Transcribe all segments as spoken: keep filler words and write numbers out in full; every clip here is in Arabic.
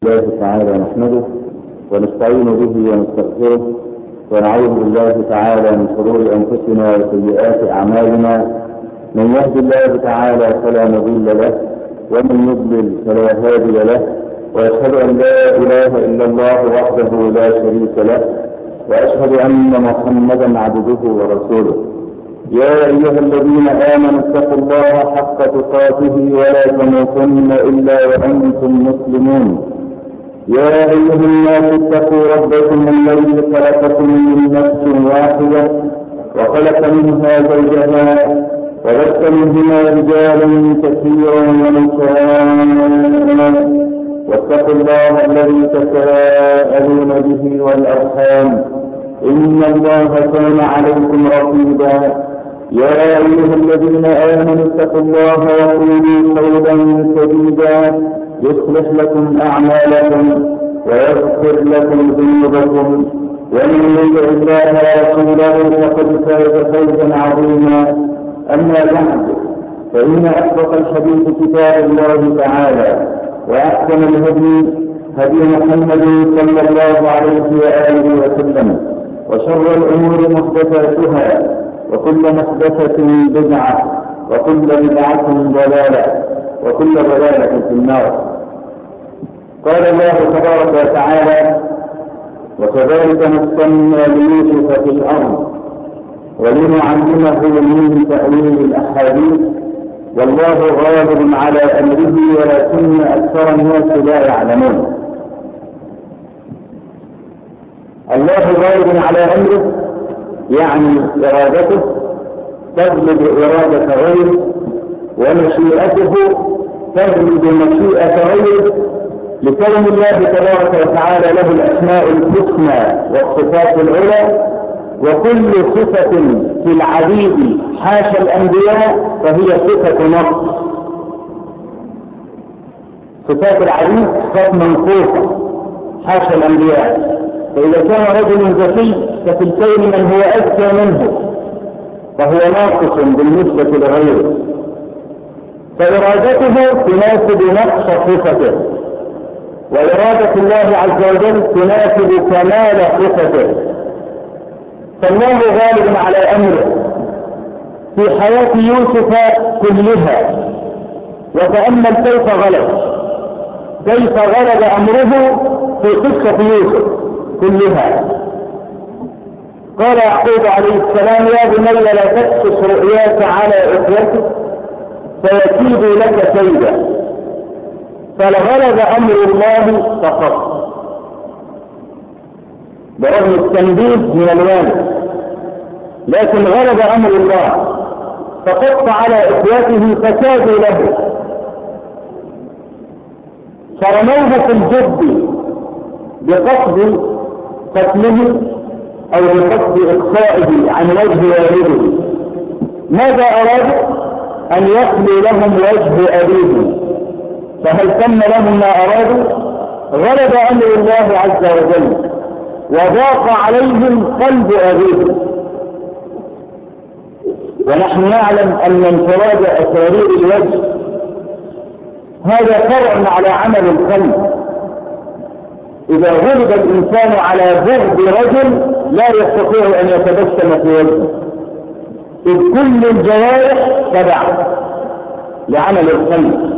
الله تعالى نحمده ونستعين به ونستغفره ونعوذ بالله تعالى من شرور انفسنا وسيئات اعمالنا. من يهد الله تعالى فلا مضل له ومن يضلل فلا هادي له، واشهد ان لا اله الا الله وحده لا شريك له، واشهد ان محمدا عبده ورسوله. يا ايها الذين امنوا اتقوا الله حق تقاته ولا تموتن الا وانتم مسلمون. يا أيها الناس اتقوا ربكم الذي خلقكم من نفس واحدة وخلق منها زوجها وبث منهما رجالا كثيرا ونساء، واتقوا الله الذي تساءلون به والأرحام إن الله كان عليكم رقيبا. يا أيها الذين آمنوا اتقوا الله وقولوا قولا سديدا يصلح لكم أعمالكم ويغفر لكم ذنوبكم، ومن يطع الله ورسوله فقد فاز فوزا عظيما. أما بعد، فإن أصدق الحديث كتاب الله تعالى، وأحسن الهدي هدي محمد صلى الله عليه وآله وسلم، وشر الأمور محدثاتها، وكل محدثة بدعة، وكل بدعة ضلالة، وكل ضلالة في النار. قال الله تبارك وتعالى: وكذلك مكنا ليوسف في الأرض ولنعلمه من تأويل الأحاديث والله غالب على أمره ولكن أكثر الناس لا يعلمون. الله غالب على أمره يعني إرادته تغلب إرادة غيره، ومشيئته تغلب مشيئة غيره، لكون الله تبارك وتعالى له الأسماء الحسنى والصفات العلى، وكل صفة في العبيد حاشا الأنبياء فهي صفة نقص. صفات العبيد صفات منقوصة حاشا الأنبياء، فإذا كان رجل ذكي ففي الكون من هو أذكى منه فهو ناقص بالنسبة لغيره، فإرادته تناسب نقص صفته، وإرادة الله عز وجل تناسب كمال صفته. فالله غالب على أمره في حياة يوسف كلها. وتأمل كيف غلب كيف غلب أمره في قصة يوسف كلها. قال يعقوب عليه السلام: يا بني لا تقصص رؤياك على إخوتك فيكيدوا لك كيدا. فلغلب أمر الله فقط، برغم التنبيه من الوالد، لكن غلب أمر الله فقط على إخوته فكادوا له، فرموه في الجب بقصد قتله أو بقصد إقصائه عن وجه والده. ماذا أراد؟ أن يخلي لهم وجه أبيه، فهل تم لهم ما أرادوا؟ غلب أمر الله عز وجل وضاق عليهم قلب أبيه. ونحن نعلم أن انفراد أسارير الوجه هذا فرع على عمل القلب. إذا غلب الإنسان على بغض رجل لا يستطيع أن يتبسم في وجهه، إذ كل الجوارح تبع لعمل القلب.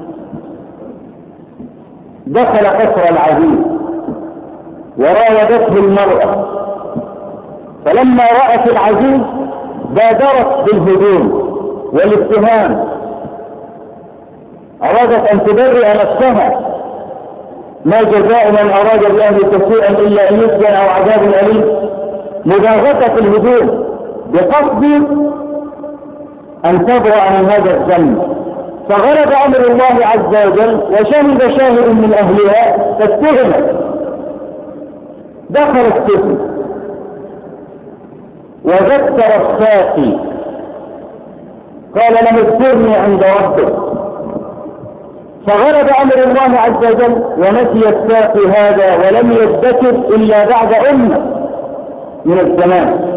دخل قصر العزيز وراودته المرأة، فلما رأت العزيز بادرت بالهجوم والاتهام، أرادت أن تبرئ نفسها. ما جزاء من أراد بأهلك سوءا إلا أن يسجن أو عذاب أليم. مباغتة الهجوم بقصد أن تبرأ من هذا الذنب، فغلب أمر الله عز وجل وشهد شاهد من أهلها فاتهمت. دخل السجن وذكر الساقي قال له: اذكرني عند ربك. فغلب أمر الله عز وجل ونسي الساقي هذا ولم يذكر إلا بعد أمة من الزمان،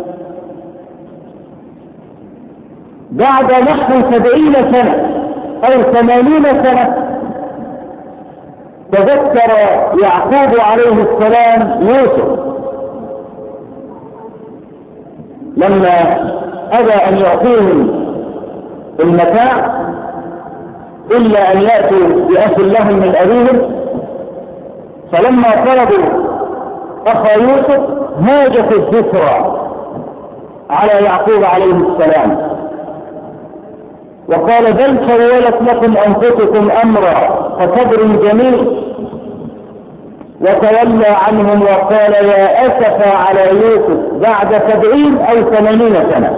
بعد نحو سبعين سنة أو ثمانين سنة تذكر يعقوب عليه السلام يوسف لما أبى أن يعطيهم المتاع إلا أن يأتوا بأخ لهم من أبيهم، فلما طلبوا أخا يوسف هاجت الذكرى على يعقوب عليه السلام وقال بل سولت لكم أنفسكم أمرا فصبر جميل، وتولى عنهم وقال يا أسفا على يوسف بعد سبعين أو ثمانين سنة.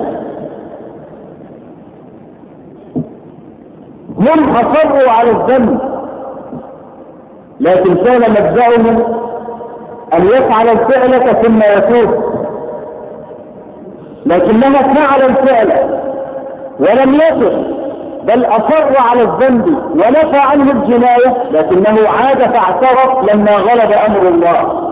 هم أصروا على الذنب، لكن كان مبدأهم أن يفعل الفعلة ثم يتوب، لكنه فعل الفعل ولم يتب، بل أصر على الذنب ونفى عنه الجناية، لكنه عاد فاعترف لما غلب أمر الله.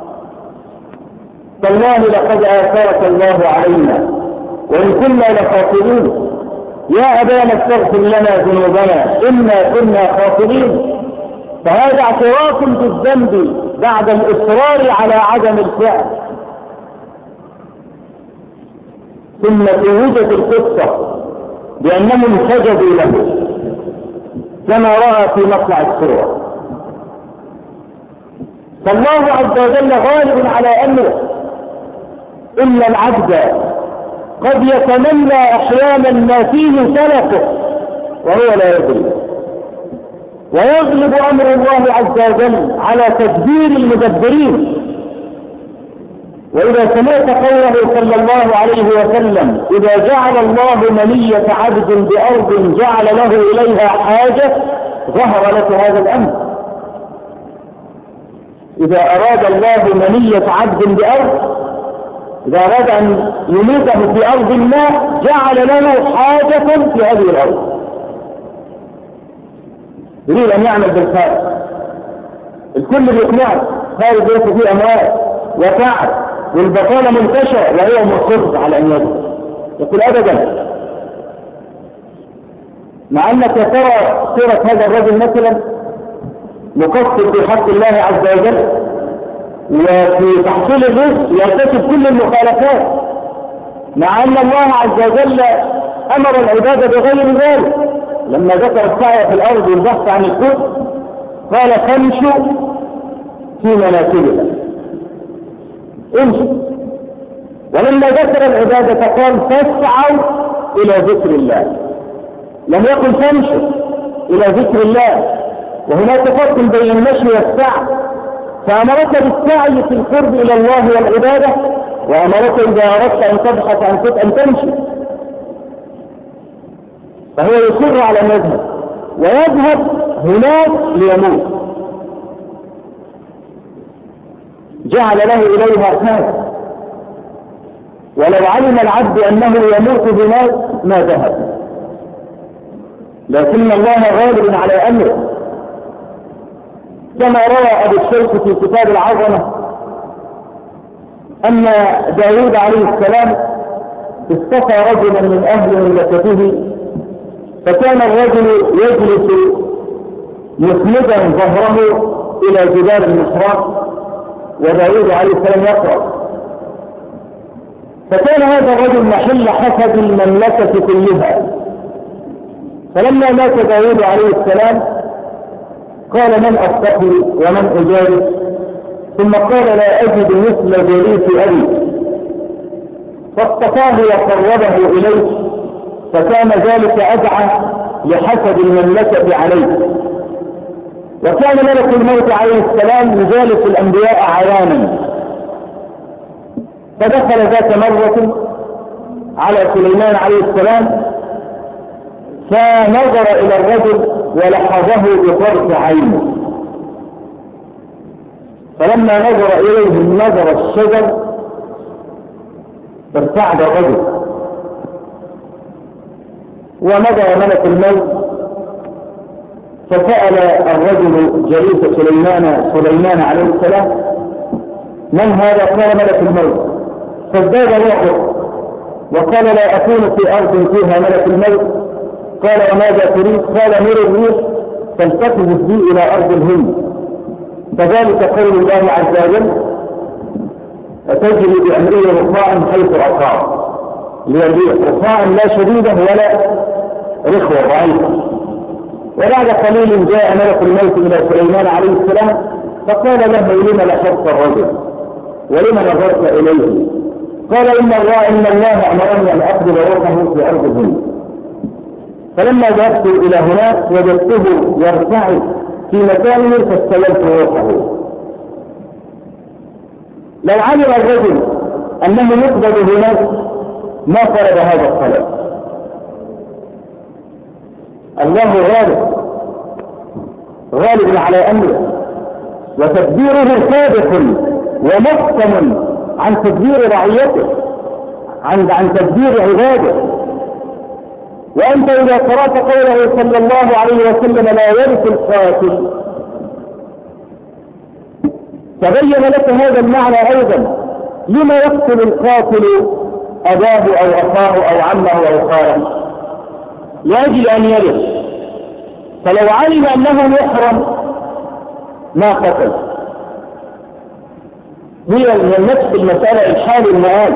تالله لقد آثرك الله علينا وإن كنا لخاطئين، يا أبانا استغفر لنا ذنوبنا إنا كنا خاطئين. فهذا اعتراف بالذنب بعد الإصرار على عدم الفعل. ثم توجد القصة بأنهم سجدوا له كما رأى في مطلع السورة. فالله عز وجل غالب على أمره، إلا العبد قد يتمنى أحيانا ما فيه سلفه وهو لا يدري، ويغلب أمر الله عز وجل على تدبير المدبرين. وإذا سمعت قوله صلى الله عليه وسلم إذا جعل الله منية عبد بأرض جعل له إليها حاجة، ظهر لك هذا الأمر. إذا أراد الله منية عبد بأرض، إذا أراد أن يميته في أرض ما جعل له حاجة في هذه الأرض، يريد أن يعمل بالخارج. الكل بيقنعه خارج يأخذ فيه أموال وتعب والبطالة منتشرة وهو مصر على أن يدخل، يقول أبدا. مع أنك ترى صورة هذا الرجل مثلا مقصر في حق الله عز وجل وفي تحصيل الرزق يرتكب كل المخالفات، مع أن الله عز وجل أمر العبادة بغير ذلك. لما ذكر السعي في الأرض والبحث عن الكفر قال فامشوا في مناكبها، امشوا. ولما ذكر العبادة قال فاسعوا إلى ذكر الله، لم يقل فامشوا إلى ذكر الله. وهناك فرق بين المشي والسعي، فأمرك بالسعي في القرب إلى الله والعبادة، وأمرك إذا أردت أن تبحث عن كفر أن تمشي. فهو يصر على أن يذهب، ويذهب هناك ليموت، جعل له إليها حاجة. ولو علم العبد أنه يموت هناك ما ذهب، لكن الله غالب على أمره. كما روى أبو الشيخ في كتاب العظمة أن داود عليه السلام اصطفى رجلا من أهل مملكته، فكان الرجل يجلس مسندا ظهره إلى جبال المحراب وداود عليه السلام يقرأ. فكان هذا الرجل محل حسد المملكة كلها. فلما مات داود عليه السلام قال من أصطفي ومن أجالس، ثم قال لا أجد مثل جليس أبي، فاصطفاه وقربه إليه، فكان ذلك أدعى لحسد المملكة عليه. وكان ملك الموت عليه السلام يجالس الأنبياء عيانا، فدخل ذات مرة على سليمان عليه السلام فنظر إلى الرجل ولحظه بطرف عينه، فلما نظر إليه النظر الشجر ارتعد الرجل، ونظر ملك الموت فسأل الرجل جليس سليمان سليمان عليه السلام من هذا؟ قال ملك الموت. فازداد رعبه وقال لا أكون في أرض فيها ملك الموت. قال وماذا تريد؟ قال مر الريح فالتفت بي إلى أرض الهند كذلك قول الله عز وجل فتجري بأمره رخاء حيث أصاب، ليريح رخاء لا شديدة ولا رخوة ضعيفة. وبعد قليل جاء ملك الموت إلى سليمان عليه السلام فقال له لم لحظت الرجل ولم نظرت إليه؟ قال إن الله إن الله أمرني أن أقبل روحه في أرض الهند. فلما ذهبت إلى هناك وجدته يرتعد في مكانه فاستلمت روحه. لو علم الرجل أنه يقبل هناك ما طلب هذا الطلب. الله غالب غالب على أمره، وتدبيره سابق ومحكم عن تدبير رعيته، عن عن تدبير عباده. وأنت إذا قرأت قوله صلى الله عليه وسلم لا يرث القاتل تبين لك هذا المعنى أيضا. لما يقتل القاتل أباه أو أخاه أو عمه أو خاله؟ لأجل أن يرث. فلو علم أنه يحرم ما قتل. هي من نفس المسألة الحال المآل.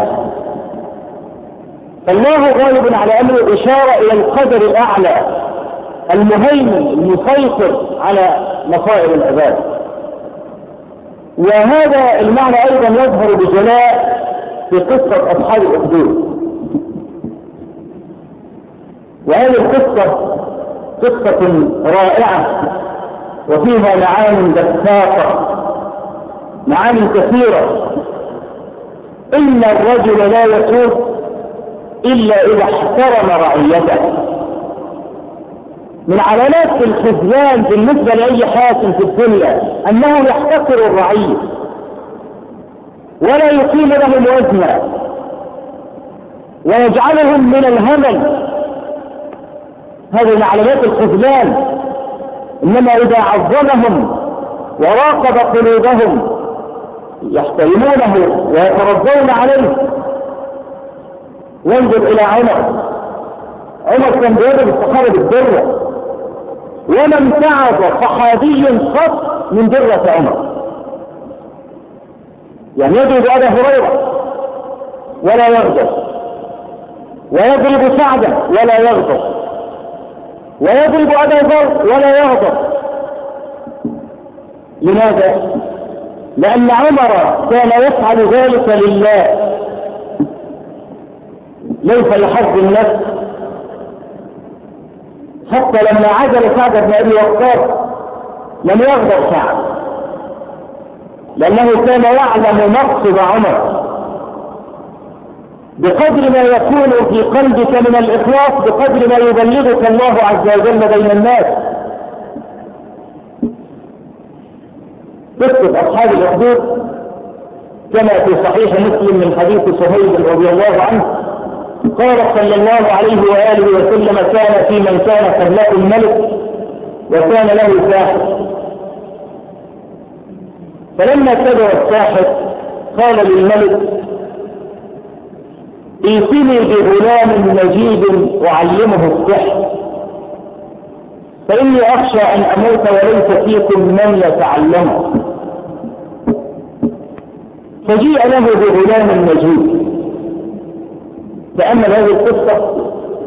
فالله غالب على أمره إشارة إلى القدر الأعلى المهيمن المسيطر على مصائر العباد. وهذا المعنى أيضا يظهر بجلاء في قصة أصحاب الأخدود. وهذه القصة قصة رائعة وفيها معاني دقاقة، معاني كثيرة. إن الرجل لا يسود إلا إذا احترم رعيته. من علامات الخذلان بالنسبة لأي حاكم في الدنيا أنه يحتقر الرعية ولا يقيم لهم وزنا ويجعلهم من الهمل. هذه من علامات الخذلان. إنما إذا عظمهم وراقب قلوبهم يحترمونه ويترضون عليه. وانظر إلى عمر. عمر كان بيضرب الصحابة بالدرة، وما امتعض صحابي قط من درة عمر. يعني يضرب أبا هريرة ولا يغضب، ويضرب سعدا ولا يغضب، ويضرب أبا ذر ولا يغضب. لماذا؟ لأن عمر كان يفعل ذلك لله ليس لحظ النفس. حتى لما عزل سعد بن أبي وقاص لم يغضب سعد، لأنه كان يعلم مقصد عمر. بقدر ما يكون في قلبك من الإخلاص بقدر ما يبلغك الله عز وجل بين الناس. قصة أصحاب الأخدود كما في صحيح مسلم من حديث صهيب رضي الله عنه قال صلى الله عليه وآله وسلم كان في من كان قبله الملك وكان له ساحر. فلما كبر الساحر قال للملك ائتني بغلام نجيب أعلمه السحر فإني أخشى أن أموت وليس فيكم من يتعلمه. فجيء له بغلام نجيب. تأمل هذه القصة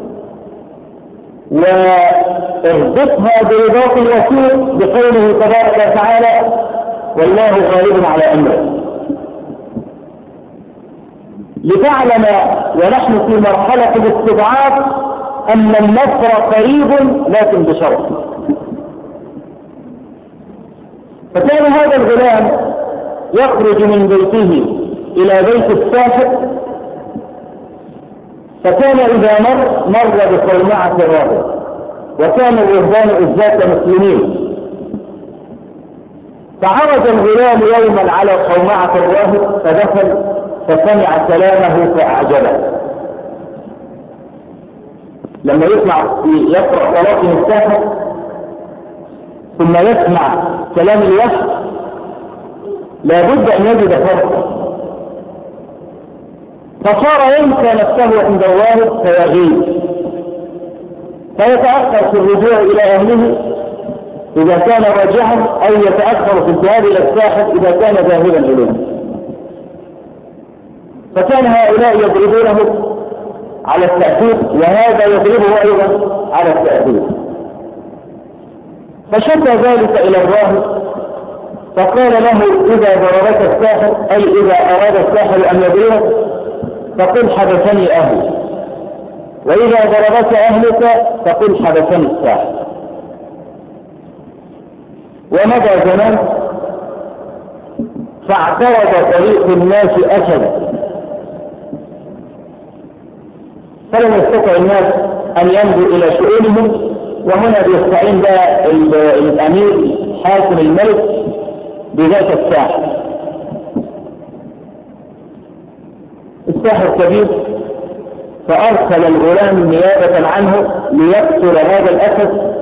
واربطها برباط الوثيق بقوله تبارك وتعالى والله غالب على أمره، لتعلم ونحن في مرحلة الاستضعاف أن النصر قريب لكن بشرط. فكان هذا الغلام يخرج من بيته إلى بيت الساحر، فكان إذا مر مر بصومعة الراهب، وكان الرهبان إزاة مسلمين. فعرج الغلام يوما على صومعة الراهب فدخل فسمع كلامه فأعجبه. لما يسمع يقرأ طلاق الساحر ثم يسمع كلام الوحي لابد أن يجد فرقا، فصار ينسى نفسه عند الراهب فيغيب، فيتأخر في الرجوع إلى أهله إذا كان راجعا أو يتأخر في الذهاب إلى الساحر إذا كان ذاهبا إليه. فكان هؤلاء يضربونه على التأثير وهذا يضربه أيضا على التأثير. فشكى ذلك إلى الراهب فقال له إذا ضربك الساحر أي إذا أراد الساحر أن يضربك فقل حبسني أهلي، وإذا ضربك أهلك فقل حبسني الساحر. ومضى زمان فاعترض طريق الناس أسدا، فلم يستطع الناس أن ينظروا إلى شؤونهم، وهنا بيستعين بقى الأمير حاكم الملك بذات الساحر. الساحر كبير فأرسل الغلام نيابة عنه ليقتل هذا الأسد.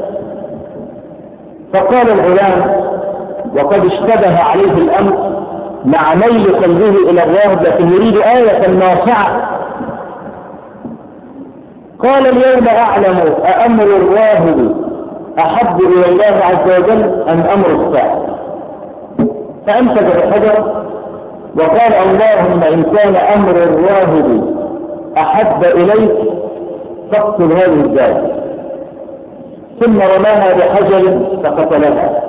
فقال الغلام وقد اشتبه عليه الأمر مع ميل قلبه إلى الراهب لكن يريد آية نافعة، قال اليوم أعلم أأمر الراهب أحب إلى الله عز وجل أم أمر الساحر. فأمسك بالحجر وقال اللهم إن كان أمر الراهب أحب إليك فاقتل هذه الدابة، ثم رماها بحجر فقتلها.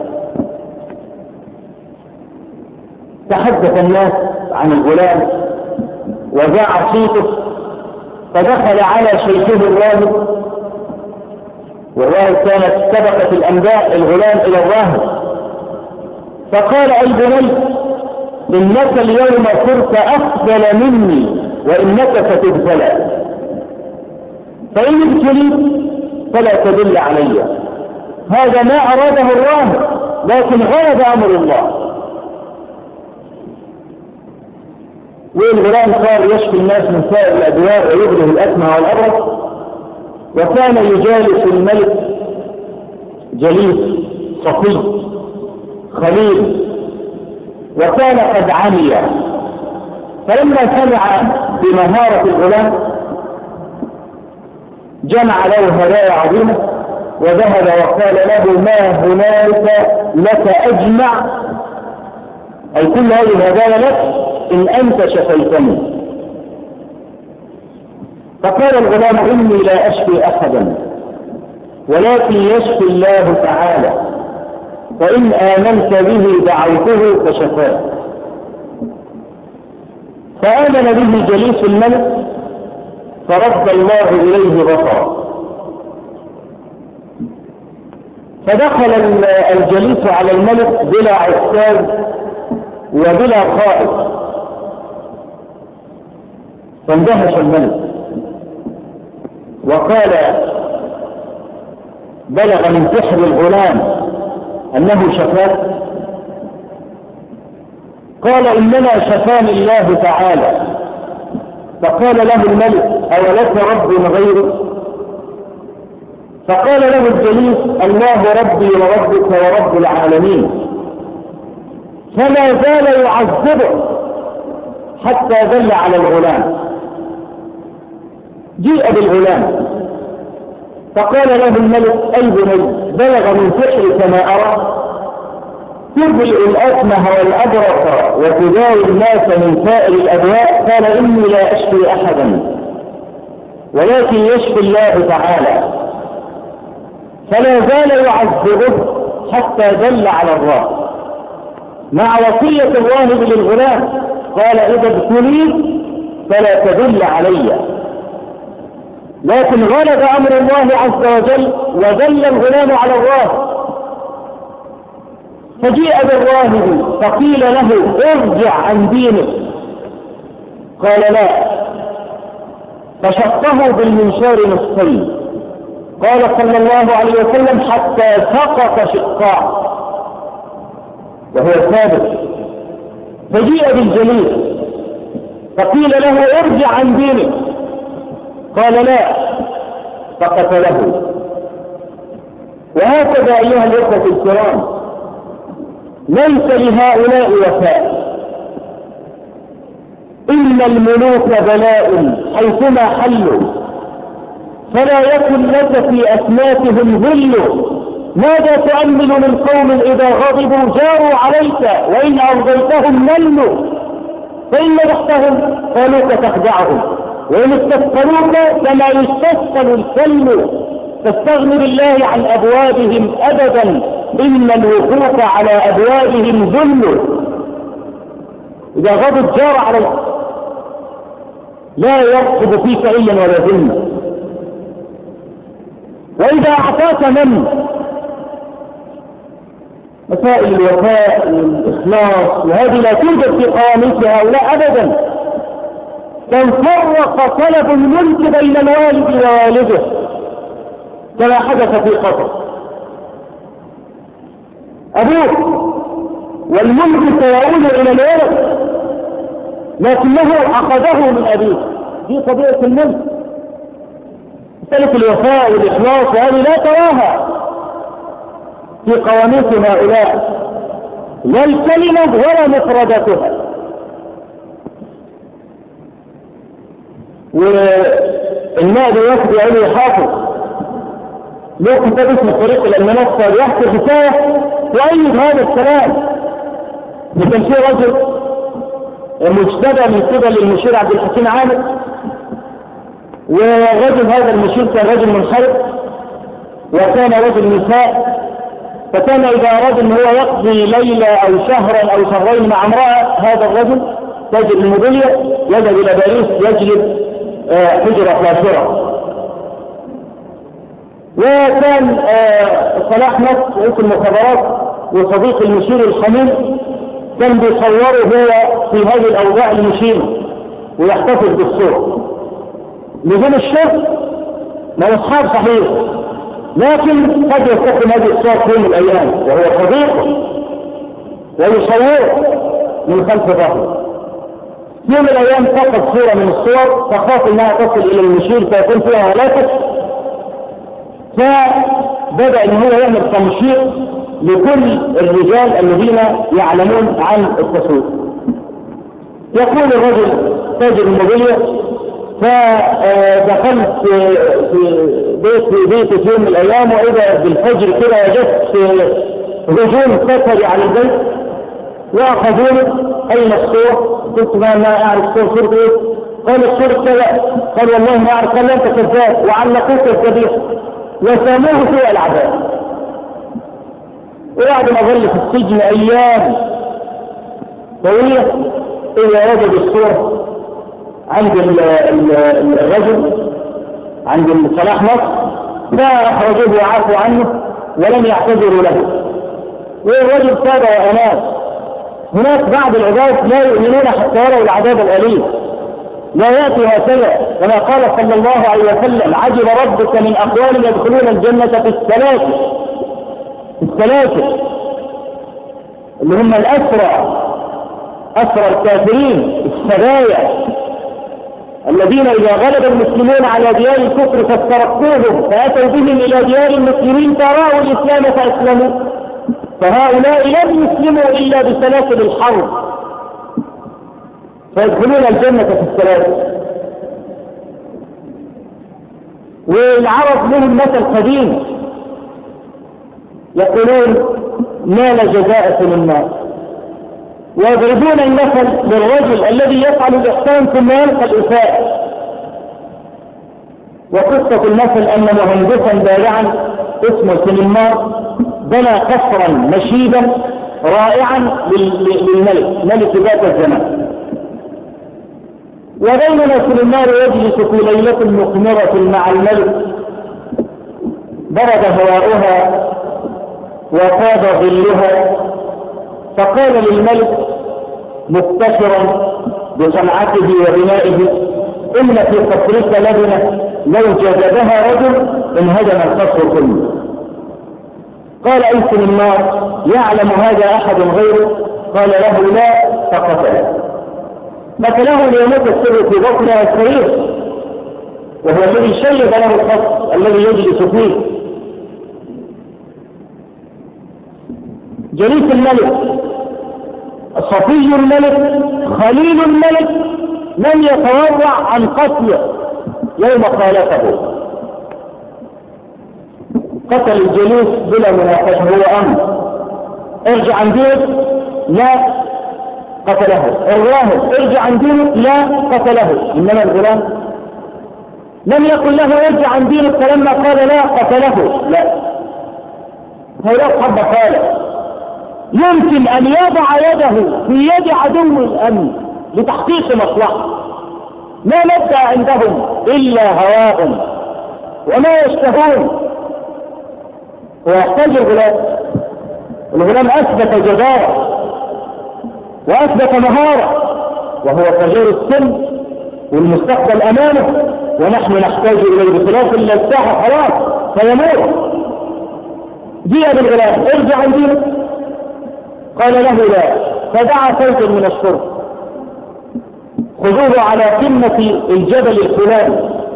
تحدث الناس عن الغلام وجاع صوته، فدخل على شيخه الراهب، والراهب كانت سبقت الأنباء الغلام إلى الراهب، فقال أي بني إنك اليوم صرت أفضل مني وإنك ستبتلى، فإن ابتليت فلا تدل علي. هذا ما أراده الراهب لكن غلب أمر الله. والغلام صار يشفي الناس من سائر الأدواء ويبره الأكمى والأبرص، وكان يجالس الملك جليس صفي خليل، وكان قد عمي. فلما سمع بمهارة الغلام جمع له هدايا عظيمة وذهب وقال له ما هنالك لك أجمع، أي كل هذه الهدايا لك إن أنت شفيتني. فقال الغلام إني لا أشفي أحدا ولكن يشفي الله تعالى، فإن آمنت به دعوته فشفاه. فآمن به جليس الملك فرد الله إليه بصره، فدخل الجليس على الملك بلا عسكر وبلا قائد، فاندهش الملك وقال بلغ من سحر الغلام أنه شفاك؟ قال إنما شفاني الله تعالى. فقال له الملك أولك رب غيرك؟ فقال له الجليس الله ربي وربك ورب العالمين. فما زال يعذبه حتى دل على الغلام. جيء بالغلام فقال له الملك أي بني بلغ من سحرك ما أرى، تبرئ الأكمه والأبرص وتداوي الناس من سائر الأدواء. قال إني لا أشفي أحدا ولكن يشفي الله تعالى. فلا زال يعذبه حتى دل على الراهب مع وصية الراهب للغلام، قال إذا ابتليت فلا تدل علي. لكن غلب أمر الله عز وجل ودل الغلام على الراهب. فجيء بالراهب فقيل له ارجع عن دينك، قال لا، فشقه بالمنشار نصفين، قال صلى الله عليه وسلم حتى سقط شقاه وهو ثابت. فجيء بالجليل فقيل له ارجع عن دينك، قال لا، فقتله. وهكذا أيها الإخوة الكرام ليس لهؤلاء وفاء. إن الملوك بلاء حيثما حلوا، فلا يكن لك في أسنافهم ظل ماذا تؤمل من قوم إذا غضبوا جاروا عليك وإن أرضيتهم ملوا، فإن مدحتهم قالوك تخدعهم، وإن استثقلوك كما يستثقل الكلب، فاستغن بالله عن أبوابهم أبدا، إن الوقوف على أبوابهم ذل. إذا غضب جار عليك لا يرقب فيك إلا ولا ذل. وإذا أعطاك من مسائل الوفاء والإخلاص، وهذه لا توجد في قواميس هؤلاء أبدا. كان فرق طلب الملك بين الوالد ووالده كما حدث في قطر. أبوك والملك سيعود إلى الولد لكنه أخذه من أبيه، دي طبيعة الملك. مسألة الوفاء والإخلاص وهذه لا تراها في قواميس هؤلاء، لا الكلمة ولا مفرداتها. والنائب يكفي عليه حافظ له كتاب اسمه طريق المنصة يحكي حكاية وأيد هذا الكلام. كان في رجل مجتبى من قبل المشير عبد الحكيم عامر، ورجل هذا المشير كان رجل منحرف وكان رجل نساء، فكان إذا أراد أن هو يقضي ليلة أو شهرا أو شهرين مع امرأة، هذا الرجل تجد المدلية يذهب إلى باريس يجلب حجرة كافرة. وكان صلاح نصر رئيس المخابرات وصديق المشير الخميل كان بيصوره هو في هذه الأوضاع المشير ويحتفظ بالصورة. نجوم الشرق ما أصحاب صحيح، لكن قد يستخدم هذه الصور في يوم من الأيام وهو صديقه ويصوره من خلف ظهره. في يوم من الأيام فقد صورة من الصور فخاف أنها تصل إلى المشير فيكون فيها هلاكة، فبدأ أن هو يعمل تنشيط لكل الرجال الذين يعلمون عن التصوير. يقول الرجل تاجر الموبيليا: فدخلت في بيت في بيتي في يوم من الأيام وإذا بالفجر كده وجدت هجوم قتلي على البيت وأخذوني. أين الصور؟ قلت ما ما أعرف صور صورة إيه؟ قال الصورة كذا. قال والله ما أعرف. قال أنت كذاب، وعلقوك الذبيح وساموه سوء العذاب. وبعد ما ظل في السجن أيام طويلة إذا وجد الصورة عند الرجل عند صلاح نصر، فأخرجوه وعافوا عنه ولم يعتذروا له. والرجل تاب وأناب. هناك بعض العباد لا يؤمنون حتى يروا العذاب الأليم، لا يأتي هكذا كما قال صلى الله عليه وسلم: عجب ربك من أقوال يدخلون الجنة في السلاسل. السلاسل اللي هم الأسرى، أسرى الكافرين، السرايا الذين إذا غلب المسلمون على ديار الكفر فاسترقوهم فأتوا بهم إلى ديار المسلمين فرأوا الإسلام فأسلموا. فهؤلاء لم يسلموا إلا بسلاسل الحرب فيدخلون الجنة في السلاسل. والعرب لهم مثل قديم يقولون: نال جزاء من النار. ويضربون المثل للرجل الذي يفعل الإحسان ثم يلقى الإساءة. وقصة المثل أن مهندسا بارعا اسمه سليمان بنى قصرا مشيدا رائعا للملك ملك ذات الزمان. وبينما سليمان يجلس في ليلة مقمرة مع الملك برد هواؤها وطاب ظلها، فقال للملك مفتخرا بصنعته وبنائه: إن في قصرك لبنة لو جذبها رجل انهدم القصر كله. قال: أي سليمان يعلم هذا أحد غيره؟ قال له: لا. فقتله. قتله ليموت السر في بطنها السرير، وهو الذي شيد له القصر الذي يجلس فيه. جليس الملك، صفي الملك، خليل الملك، لم يتورع عن قتله يوم خالفه. قتل الجليس بلا مناقشه، هو امر ارجع عن دينك، لا قتله. الراهب ارجع عن دينك، لا قتله. انما الغلام لم يقل له ارجع عن دينك، فلما قال لا قتله. لا، هؤلاء حب قال يمكن ان يضع يده في يد عدو الامن لتحقيق مصلحه، ما مبدا عندهم الا هواهم وما يشتهون. ويحتاج الغلام، الغلام اثبت جدارة واثبت مهارة، وهو صغير السن والمستقبل امامه، ونحن نحتاج اليه بخلاف الساحة خلاص سيموت. جاء بالغلام ارجع عن دينك، قال له لا، فدعا فوجا من الشرطة خذوه على قمة الجبل الفلاني،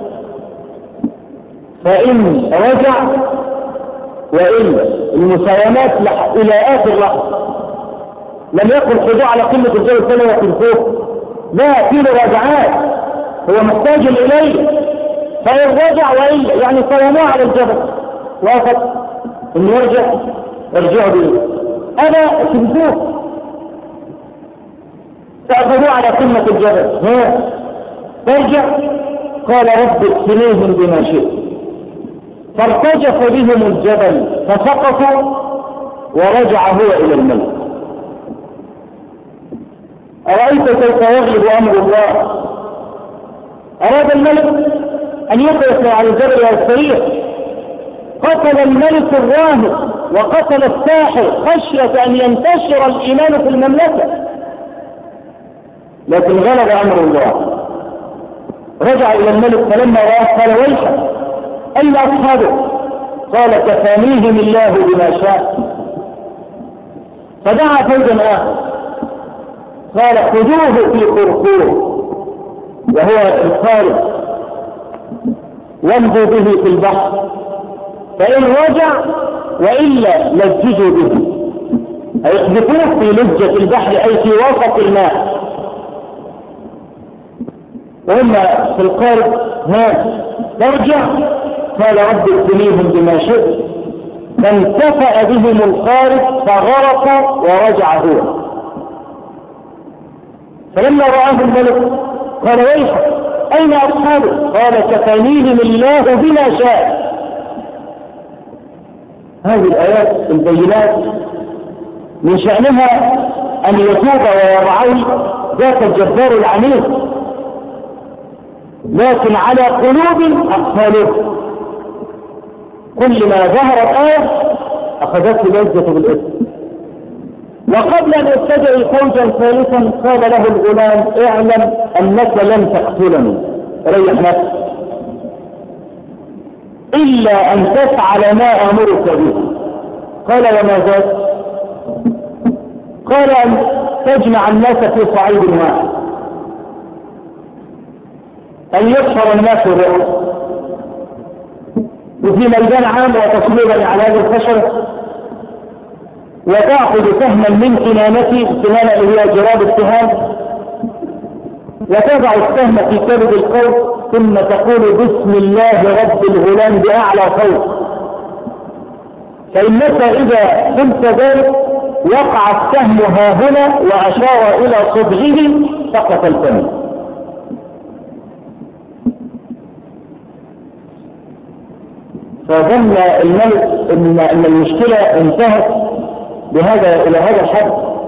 فإن رجع وإلا المساومات إلى آخر لحظة. لم يقل خذوه على قمة الجبل الفلاني وتنفوه، لا، في مراجعات، هو محتاج إليه. فإن رجع وإلا يعني صوموه على الجبل وقت إن يرجع ارجعوا به، أنا تنفوه تأخذوه على قمة الجبل، ها ترجع، قال رب اكفنيهم بما شئت، فارتجف بهم الجبل فسقطوا ورجع هو إلى الملك. أرأيت كيف يغلب أمر الله؟ أراد الملك أن يقف على الجبل والسرير، قتل الملك الراهب وقتل الساحر خشية أن ينتشر الإيمان في المملكة، لكن غلب أمر الله. رجع إلى الملك فلما رآه قال ويحك أين أصحابه؟ قال كفانيهم الله بما شاء. فدعا فوجا آخر قال خذوه في قرقوره وهو الخارج وامضوا به في البحر، فإن رجع وإلا لججوا به، هيحذفوه في لجة البحر أي في وسط الماء. وهم في القارب ها ترجع، قال رب اكفنيهم بما شئت، فانتفأ بهم القارب فغرق ورجع هو. فلما رآه الملك قال ويحك أين أصحابه؟ قال كفانيهم الله بما شاء. هذه الآيات البينات من شأنها أن يتوب ويرعوي ذاك الجبار العنيف، لكن على قلوب أقفالها كل ما ظهرت آية أخذته لذة بالإثم. وقبل أن يستدعي فوجا ثالثا قال له الغلام اعلم أنك لن تقتلني، ريح نفسك، إلا أن تفعل ما أمرك به. قال وما ذاك؟ قال أن تجمع الناس في صعيد واحد، أن يحشر الناس الرؤوس وفي ميدان عام وتصويبا على هذه الخشبة، وتأخذ سهما من كنانتي، الكنانة اللي هي جراب السهام، وتضع السهم في كبد القوس ثم تقول بسم الله رب الغلام بأعلى صوت، فإنك إذا قلت ذلك وقع السهم ها هنا وأشار إلى صدغه فقتلتني. فظن الملك إن, إن المشكلة انتهت بهذا إلى هذا الحد،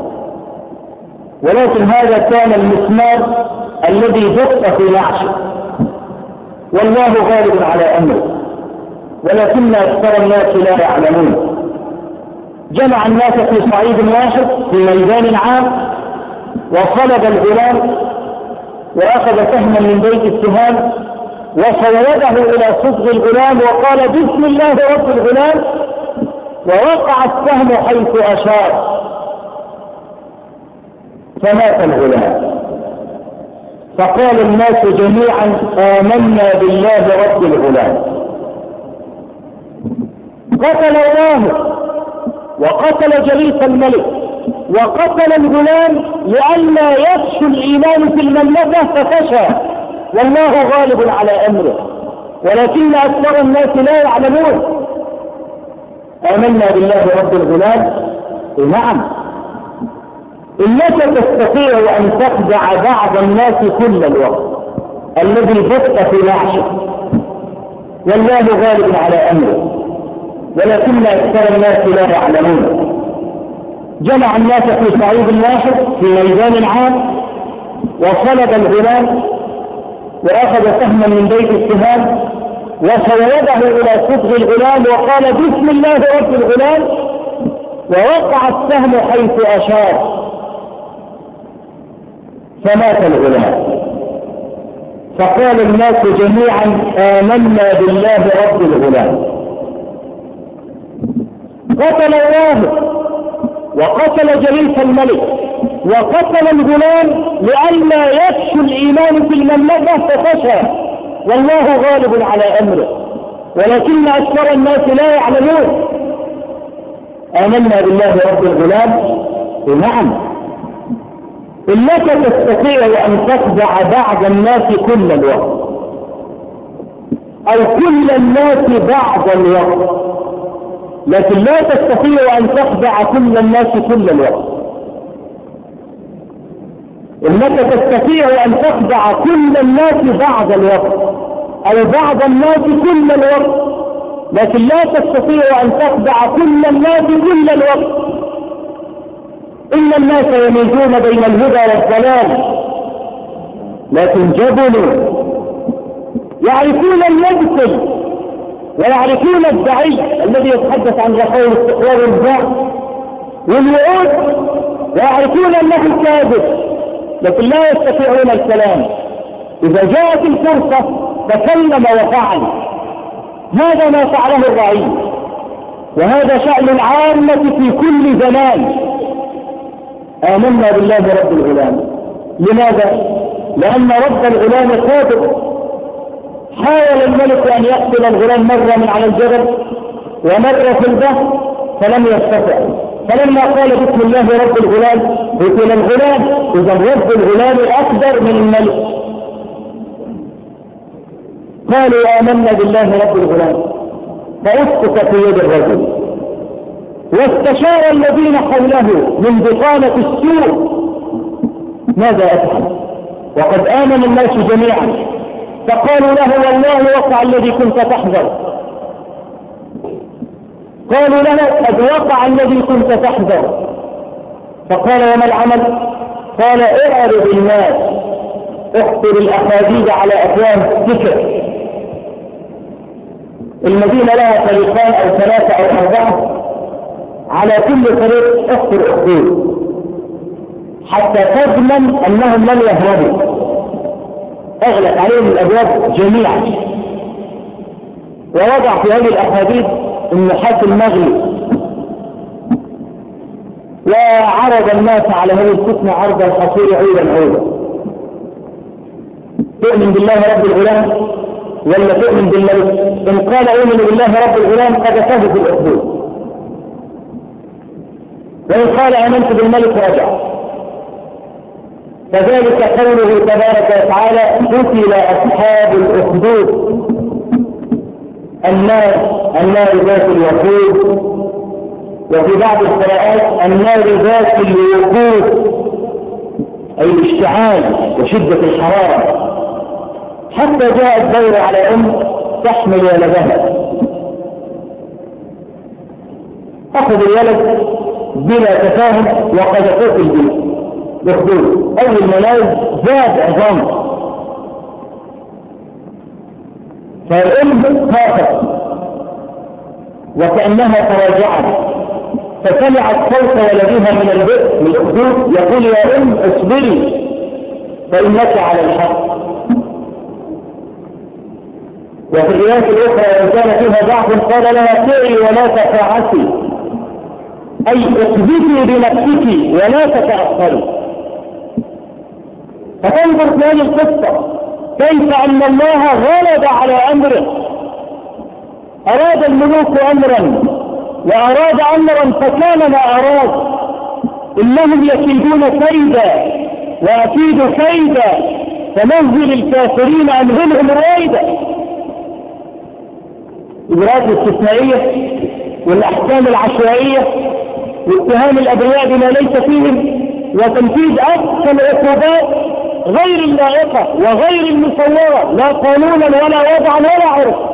ولكن هذا كان المسمار الذي دق في نعشه، والله غالب على أمره، ولكن أكثر الناس لا يعلمون. جمع الناس في صعيد واحد في ميدان عام، وصلب الغلام وأخذ سهما من بيت السهام وصوده إلى صدغ الغلام وقال بسم الله رب الغلام، ووقع السهم حيث أشار فمات الغلام. فقال الناس جميعا آمنا بالله رب الغلام. قتل الله وقتل جليس الملك وقتل الغلام لئلا يفشو الإيمان في المملكة ففشى، والله غالب على أمره، ولكن أكثر الناس لا يعلمون. آمنا بالله رب الغلام. نعم، إنك تستطيع أن تخدع بعض الناس كل الوقت الذي بث في نعشه، والله غالب على أمره، ولكن أكثر الناس لا يعلمون. جمع الناس في صعيد واحد في ميدان عام، وصلب الغلام وأخذ سهما من بيت السهام وصوبه إلى صدغ الغلام وقال بسم الله رب الغلام، ووقع السهم حيث أشار فمات الغلام. فقال الناس جميعا آمنا بالله رب الغلام. قتل الله وقتل جليس الملك وقتل الغلام لئلا يفشو الإيمان في المملكة ففشى، والله غالب على أمره، ولكن أكثر الناس لا يعلمون. آمنا بالله رب الغلام. نعم، إنك تستطيع أن تخدع بعض الناس كل الوقت، أو كل الناس بعض الوقت، لكن لا تستطيع أن تخدع كل الناس كل الوقت. إنك تستطيع أن تخدع كل الناس بعض الوقت، أو بعض الناس كل الوقت، لكن لا تستطيع أن تخدع كل الناس كل الوقت. إن الناس يميزون بين الهدى والضلال، لكن جبلوا يعرفون المبطل ويعرفون الدعي الذي يتحدث عن رخاء الاستقرار والباع والوعود، ويعرفون أنه كاذب، لكن لا يستطيعون الكلام. إذا جاءت الفرصة تكلم وفعل. هذا ما فعله الرعي، وهذا شأن العامة في كل زمان. آمنا بالله رب الغلام. لماذا؟ لأن رب الغلام قادر. حاول الملك أن يقتل الغلام مرة من على الجبل ومرة في البحر فلم يستطع، فلما قال بسم الله رب الغلام قتل الغلام. إذا رب الغلام أكبر من الملك. قالوا آمنا بالله رب الغلام، فأسقط في يد الرجل، واستشار الذين حوله من بطانة السوء ماذا أفعل، وقد آمن الناس جميعا. فقالوا له والله وقع الذي كنت تحذر. قالوا له قد وقع الذي كنت تحذر. فقال وما العمل؟ قال اعرض الناس، احفر الأحاديد على أفواه السكر. المدينة لها طريقان أو ثلاثة أو أربعة، على كل طريق احفر أخدود حتى تضمن أنهم لن يهربوا. اغلق عليهم الأبواب جميعا، ووضع في هذه الأحاديث النحاس المغلي، وعرض الناس على هذه الفتنة عرض الحصير عودا عودا. تؤمن بالله رب الغلام ولا تؤمن بالملك؟ إن قال أؤمن بالله رب الغلام قذفه في الأخدود، وإن قال آمنت بالملك رجع. فذلك قوله تبارك وتعالى قتل أصحاب الأخدود النار النار ذات الوقود، وفي بعض القراءات النار ذات الوقود أي الاشتعال وشدة الحرارة، حتى جاء الدور على أم تحمل ولدها. أخذ الولد بلا تفاهم وقذفوه في البيت بخدود. أول الملاذ زاد عظام، فالأم خافت وكأنها تراجعت، فسمعت صوت ولدها من البئر من الخدود يقول يا أم اصبري فإنك على الحق. وفي الروايات الأخرى إن كان فيها ضعف قال لها سعي ولا تفاعتي، أي اثبتي بنفسك ولا تتأخري. فتنظر في هذه القصة كيف أن الله غلب على أمره. أراد الملوك أمرا وأراد أمرا فكان ما أراد. إنهم يكيدون كيدا وأكيد كيدا فمهل الكافرين أمهلهم رويدا. إجراءات استثنائية والأحكام العشوائية واتهام الأبرياء بما ليس فيهم وتنفيذ أقصى العقوبات غير اللائقة وغير المصورة لا قانونا ولا وضعا ولا عرفا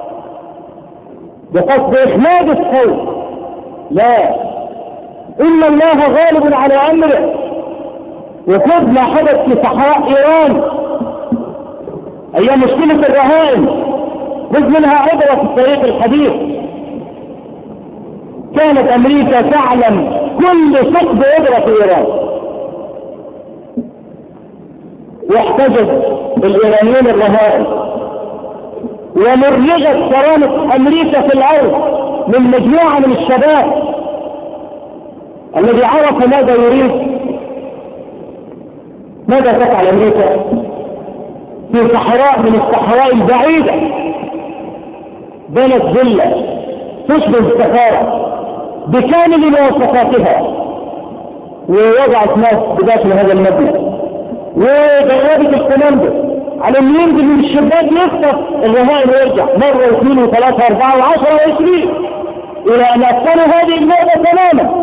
بقصد إخماد الصوت. لا، إن الله غالب على أمره. وخذ ما حدث في صحراء إيران أيام مشكلة الرهائن، خذ منها عبرة في التاريخ الحديث. كانت أمريكا تعلم كل ثقب عبرة في إيران، واحتجز الإيرانيين الرهائن ومرغت كرامة أمريكا في الأرض من مجموعة من الشباب الذي عرف ماذا يريد. ماذا تفعل أمريكا في صحراء من الصحراء البعيدة؟ بنت فيلا تشبه السفارة بكامل مواصفاتها، ووضعت ناس بداخل هذا المبنى، ودربت الكوماندو على ان ينزل من الشباك يخطف الرهائن ويرجع مرة واثنين وثلاثة واربعة وعشرة وعشرين الى ان اتقنوا هذه اللعبة تماما.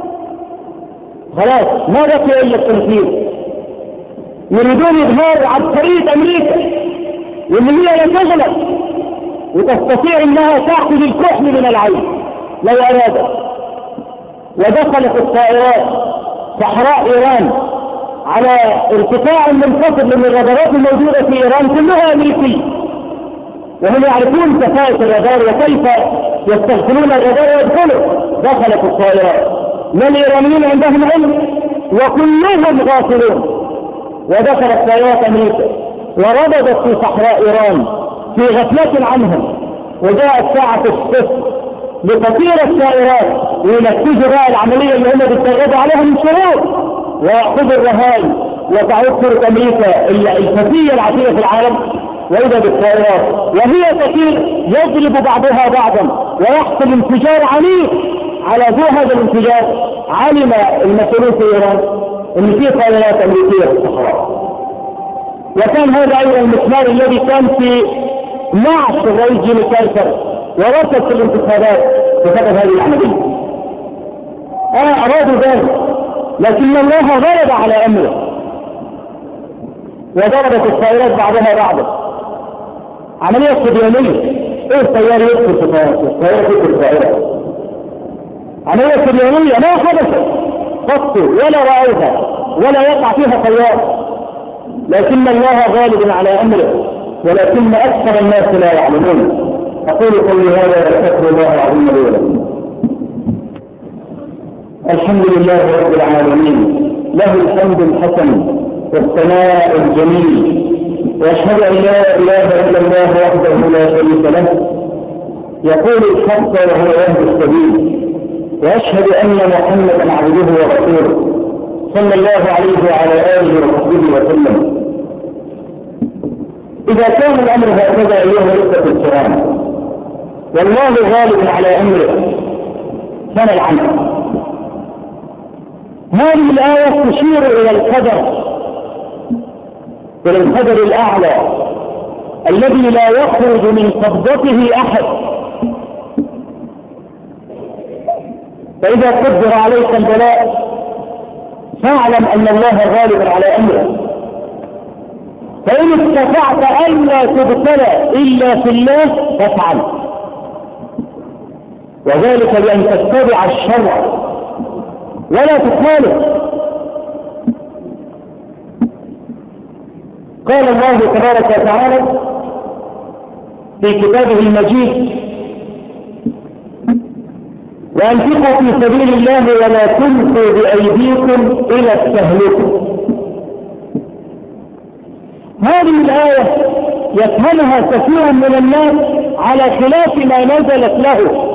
خلاص ما بقي الا التنفيذ. يريدون اظهار عبقرية امريكا وان هي لا تغلب وتستطيع انها تاخذ الكحل من العين لو ارادت. ودخلت الطائرات صحراء ايران على ارتفاع منخفض من الرادارات الموجودة في ايران كلها امريكية، وهم يعرفون كفاءة الرادار وكيف يستخدمون الرادار ويدخلوا. دخلت الطائرات ما الايرانيين عندهم علم وكلهم غافلون، ودخلت طائرات امريكا وربضت في صحراء ايران في غفلة عنهم. وجاءت ساعة الصفر لتطير الطائرات وينفذوا بقى العملية اللي هم بيتغضوا عليها من شهور ويأخذوا الرهائن وتعود فرقة أمريكا الفتية العتيقة في العالم. وإذا بالطائرات وهي تطير يضرب بعضها بعضا ويحصل انفجار عنيف. على ضوء هذا الانفجار علم المسؤولون في إيران أن في طائرات أمريكية في الصحراء. وكان هذا أيضا المسمار الذي كان في نعش الرئيس جيمي كارتر ورفض في الانتخابات بسبب هذه العملية. أنا أرادوا ذلك، لكن الله غلب على أمره وضربت الطائرات بعضها بعضا. عملية صبيانية. ايه الطيار يدخل في الطائرة في الطائرة؟ عملية صبيانية ما حدثت قط ولا رأوها ولا يقع فيها طيار، لكن الله غالب على أمره ولكن أكثر الناس لا يعلمون. أقول قولي هذا واستغفر الله العظيم لي ولكم. الحمد لله رب العالمين، له الحمد الحسن والثناء الجميل، واشهد ان لا اله الا الله وحده لا شريك له يقول الحق وهو يهدي السبيل، واشهد ان محمدا عبده ورسوله صلى الله عليه وعلى اله وصحبه وسلم. اذا كان الامر هكذا ايها الاخوه الكرام والله غالب على امره فما العمل؟ هذه الآية تشير إلى القدر، إلى القدر الأعلى الذي لا يخرج من قبضته أحد. فإذا قدر عليك البلاء فاعلم أن الله غالب على أمره. فإن استطعت ألا تبتلى إلا في الله فافعل، وذلك بأن تتبع الشرع ولا تخالف. قال الله تبارك وتعالى في كتابه المجيد: وأنفقوا في سبيل الله ولا تلقوا بأيديكم إلى التهلكة. هذه الآية يفهمها كثير من الناس على خلاف ما نزلت له.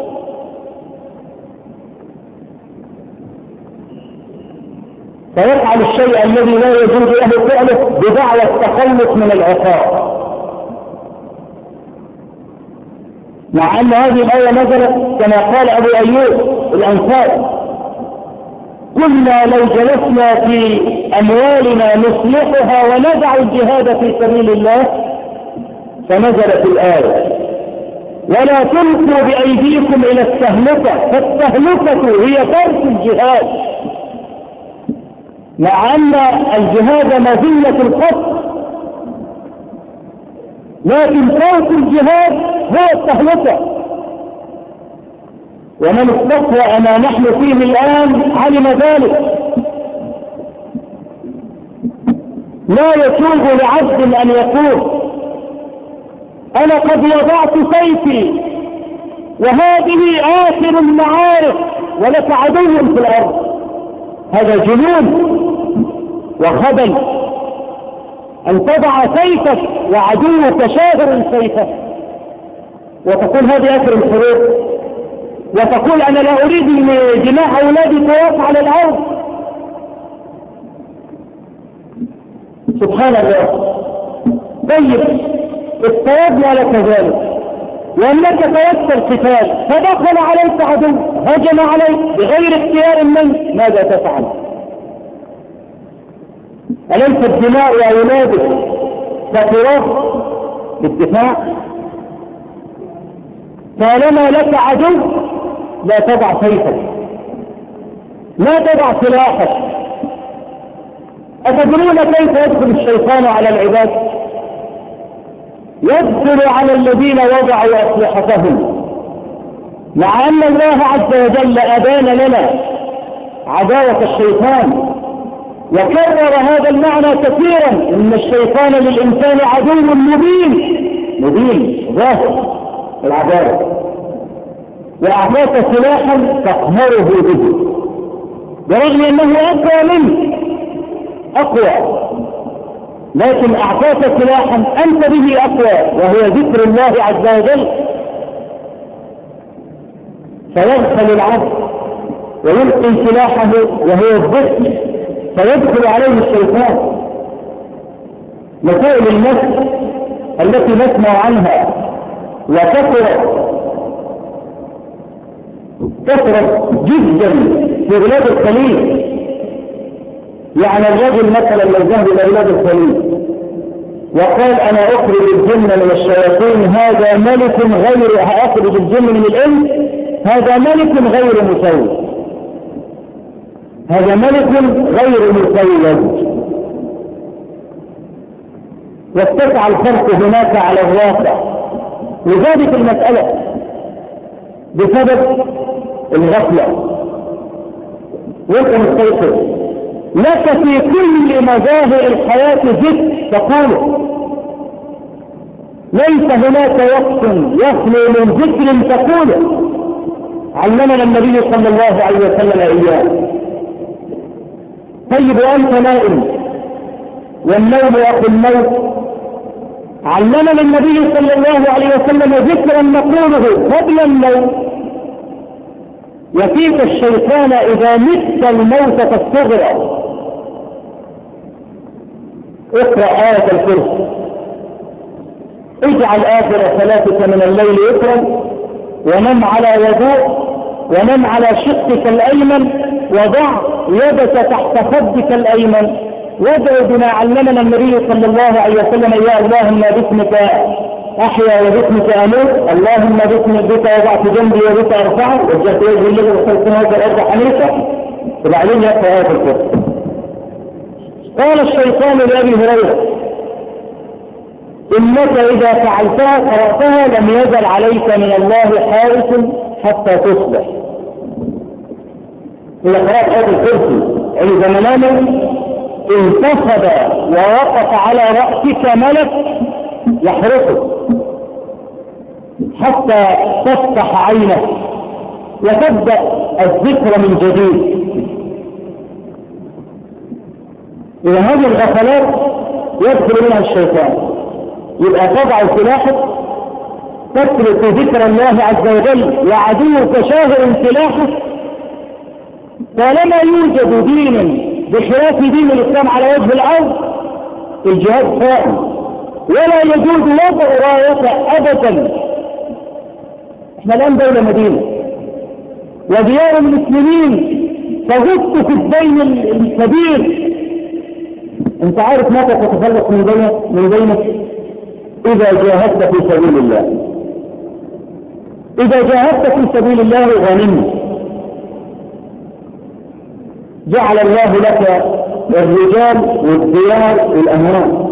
فيفعل الشيء الذي لا يجوز له فعله بدعوى التخلص من العقاب، مع أن هذه الآية نزلت كما قال أبو أيوب الأنصاري: كنا لو جلسنا في أموالنا نصلحها وندع الجهاد في سبيل الله. فنزلت الآية: ولا تلقوا بأيديكم إلى التهلكة، فالتهلكة هي ترك الجهاد، مع أن الجهاد مذلة القتل، لكن ترك الجهاد هو التهلكة. ومن استطاع ما نحن فيه الآن علم ذلك. لا يسوغ لعبد أن يقول أنا قد وضعت سيفي وهذه آخر المعارف ولك عدو في الأرض. هذا جنون وخبل، أن تضع سيفك وعدوك شاهر سيفك وتقول هذه آخر الحروب، وتقول أنا لا أريد أن دماء أولادي تواقع على الأرض. سبحان الله. طيب استردنا لك ذلك وأنك تركت القتال فدخل عليك عدو هجم عليك بغير اختيار منك، ماذا تفعل؟ أليس الدماء أولادك ستراق بالدفاع؟ طالما لك عدو لا تضع سيفك، لا تضع سلاحك. أتدرون كيف يدخل الشيطان على العباد؟ يدخل على الذين وضعوا أسلحتهم، مع أن الله عز وجل أبان لنا عداوة الشيطان وكرر هذا المعنى كثيرا، إن الشيطان للإنسان عدو مبين مبين ظاهر العداوة، وأعطاك سلاحا تقهره به برغم أنه أقوى منك أقوى، لكن أعطاك سلاحا أنت به أقوى وهو ذكر الله عز وجل. فيدخل العبد ويلقي سلاحه وهو الذكر فيدخل عليه الشيطان. مسائل النفس التي نسمع عنها وكثرت كثرت جدا في بلاد الخليج، يعني الرجل مثلا لو ذهب الى بلاد الخليج وقال انا اخرج الجن من الشياطين، هذا ملك غير اخرج الجن من الانس، هذا ملك غير مسوي، هذا ملك غير مسوي. واتسع الفرق هناك على الواقع، لذلك المسألة بسبب الغفلة. وانت مستيقظ لك في كل مظاهر الحياة ذكر تقوله، ليس هناك وقت يخلو من ذكر تقوله، علمنا النبي صلى الله عليه وسلم إياه. طيب وأنت نائم والنوم أخو الموت، علمنا النبي صلى الله عليه وسلم ذكرا نقوله قبل النوم، يفيك الشيطان إذا مت الموت فاستغرى. اقرأ آية الكرسي، اجعل آخر صلاتك من الليل يكرم، ونم على وضوء، ونم على شقك الأيمن، وضع يدك تحت خدك الأيمن، وادعو بما علمنا النبي صلى الله عليه وسلم: يا اللهم باسمك أحيا وباسمك أموت، اللهم باسمك بك وضعت جنبي وبك أرفعه، وجهت وجهي الذي وصلت هذا الأرض حنيفة. وبعدين يقرأ آية الكرسي. قال الشيطان لأبي هريرة: إنك إذا فعلتها قرأتها لم يزل عليك من الله حارس حتى تصبح. إذا قرأت آية الكرسي عند منامك انتصب ووقف على رأسك ملك يحرسك حتى تفتح عينك وتبدأ الذكر من جديد. إذا هذه الغفلات يدخل منها الشيطان، يبقى تضع سلاحك تترك ذكر الله عز وجل وعدوك شاهر سلاحك. طالما يوجد دين بخلاف دين الإسلام على وجه الأرض الجهاد قائم، ولا يجوز وضع رايته أبدا. احنا الآن دولة مدينة وديار المسلمين تغط في الدين الكبير. انت عارف متى تتخلص من دينك من دينك؟ إذا جاهدت في سبيل الله. إذا جاهدت في سبيل الله غنمت، جعل الله لك الرجال والديار والأموال،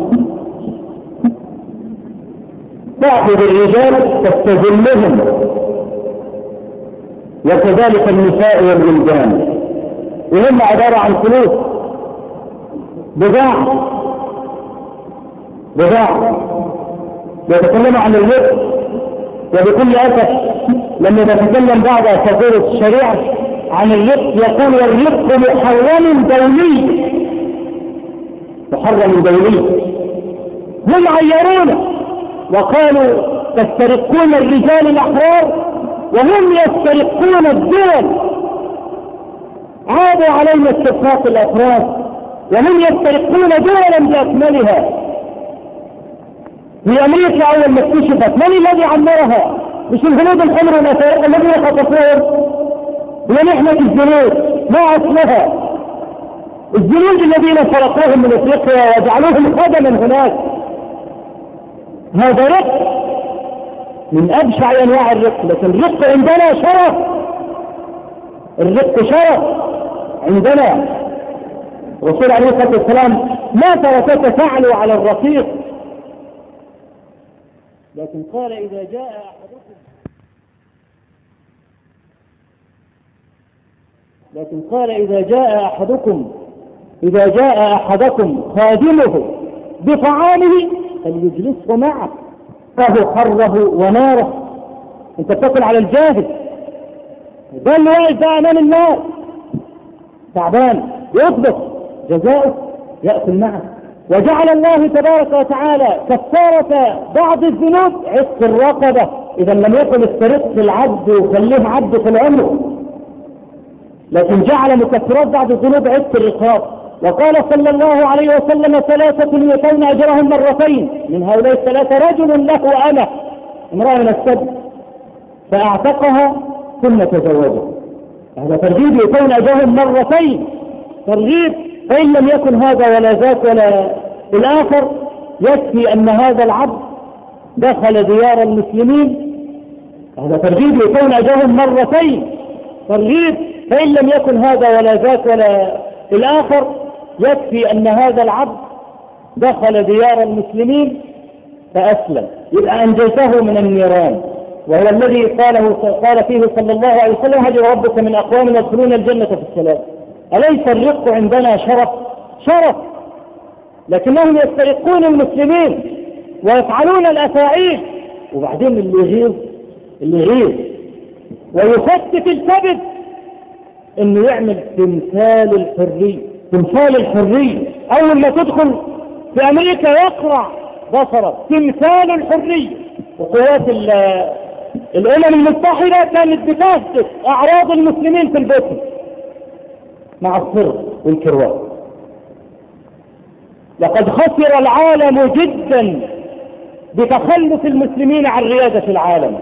تأخذ الرجال تستذلهم، وكذلك النساء والولدان، وهم عبارة عن فلوس، بضاعة بضاعة. يتكلم عن الرزق، وبكل أسف لما نتكلم بعض أساطير الشريعة عن الرزق يقول الرزق محرم دولي، محرم دولي. هم عيرونا وقالوا تسترقون الرجال الأحرار وهم يسترقون الدول، عادوا علينا استرقاق الأفراد وهم يسترقون دولا بأكملها. في أمريكا أول ما اكتشفت من الذي عمرها؟ مش الهنود الحمر والأفارقة الذين خطفوهم، هي نحن الجنود، ما أصلها الجنود الذين سرقوهم من أفريقيا وجعلوهم قدما هناك. هذا رق من أبشع أنواع الرق، لكن الرق عندنا شرف، الرق شرف عندنا. الرسول عليه الصلاة والسلام ما تركك تعلو على الرقيق، لكن قال إذا جاء أحدكم لكن قال إذا جاء أحدكم إذا جاء أحدكم خادمه بطعامه فليجلسه معه، فهو حره وناره. أنت بتاكل على الجاهز، ده اللي واقف ده أمام الناس تعبان يطبخ، جزاؤه يأكل معه. وجعل الله تبارك وتعالى كفارة بعض الذنوب عتق الرقبة، إذا لم يكن السرق في العبد وخليه عبد في العمر، لكن جعل مكفرات بعض الذنوب عتق الرقاب. وقال صلى الله عليه وسلم ثلاثة يؤتون أجرهم مرتين، من هؤلاء الثلاثة رجل له أمة امرأة من السبت فأعتقها ثم تزوجها، هذا ترغيب، يؤتون أجرهم مرتين ترغيب. فإن لم يكن هذا ولا ذاك ولا الآخر يكفي أن هذا العبد دخل ديار المسلمين، هذا ترغيب، يؤتون أجرهم مرتين ترغيب. فإن لم يكن هذا ولا ذاك ولا الآخر يكفي أن هذا العبد دخل ديار المسلمين فأسلم، يبقى أنجيته من النيران. وهو الذي قاله قال فيه صلى الله عليه وسلم هدي ربك من أقوام يدخلون الجنة في السلام. أليس الرق عندنا شرف؟ شرف، لكنهم يسترقون المسلمين ويفعلون الأفاعيل. وبعدين اللي يغيظ اللي يغيظ ويفتت الكبد انه يعمل تمثال الحرية، تمثال الحرية. اول ما تدخل في امريكا يقرع بصرك تمثال الحرية. وقوات الامم المتحدة كانت بتهتك اعراض المسلمين في البيت مع الصر والكروات. لقد خسر العالم جدا بتخلف المسلمين عن ريادة العالم.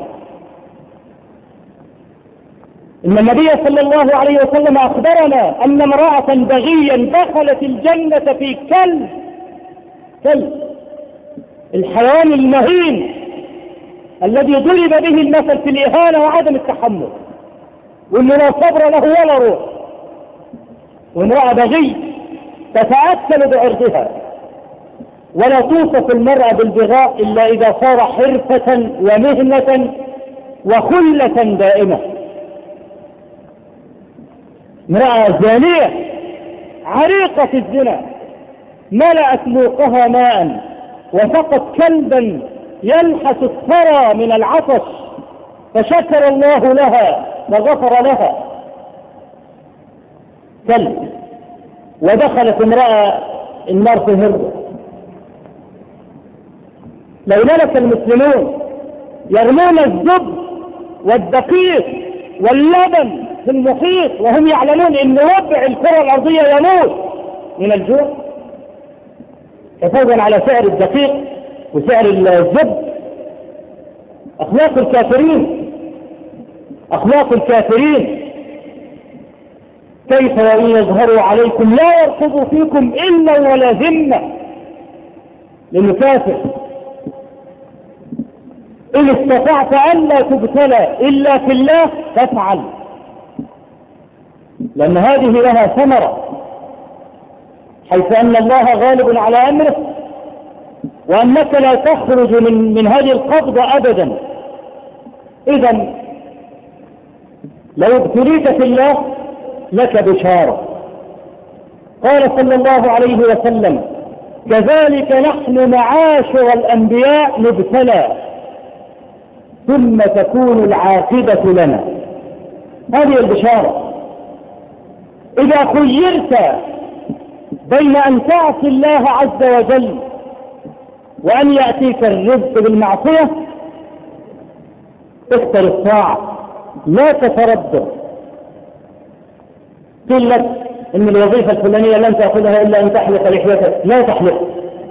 إن النبي صلى الله عليه وسلم أخبرنا أن امرأة بغيا دخلت الجنة في كلب، كلب الحيوان المهين الذي ضرب به المثل في الإهانة وعدم التحمل، وإنه لا صبر له ولا روح. وامرأة بغي تتأكل بعرضها، ولا توصف المرأة بالبغاء إلا إذا صار حرفة ومهنة وخلة دائمة. امرأة زانية عريقة الزنا ملأت موقها ماء وسقت كلبا يلحس الثرى من العطش، فشكر الله لها وغفر لها. كلب. ودخلت امرأة النار في هرة. لو ملك المسلمون يرمون الزبد والدقيق واللبن في المحيط وهم يعلمون ان وضع الكرة الارضية يموت من الجوع، حفاظا على سعر الدقيق وسعر الزبد. اخلاق الكافرين، اخلاق الكافرين. كيف وإن يظهروا عليكم لا يرقبوا فيكم إلا ولا ذمة، لأنه كافر. إن استطعت ألا تبتلى إلا في الله فافعل، لأن هذه لها ثمرة، حيث أن الله غالب على أمره، وأنك لا تخرج من, من هذه القبضة أبدا. إذن لو ابتليت في الله لك بشارة. قال صلى الله عليه وسلم: كذلك نحن معاشر الأنبياء نبتلى ثم تكون العاقبة لنا. هذه البشارة. إذا خيرت بين أن تعصي الله عز وجل وأن يأتيك الرزق بالمعصية، اختر الطاعة، لا تتردد. قل لك إن الوظيفة الفلانية لن تأخذها إلا أن تحلق لحيتك، لا تحلق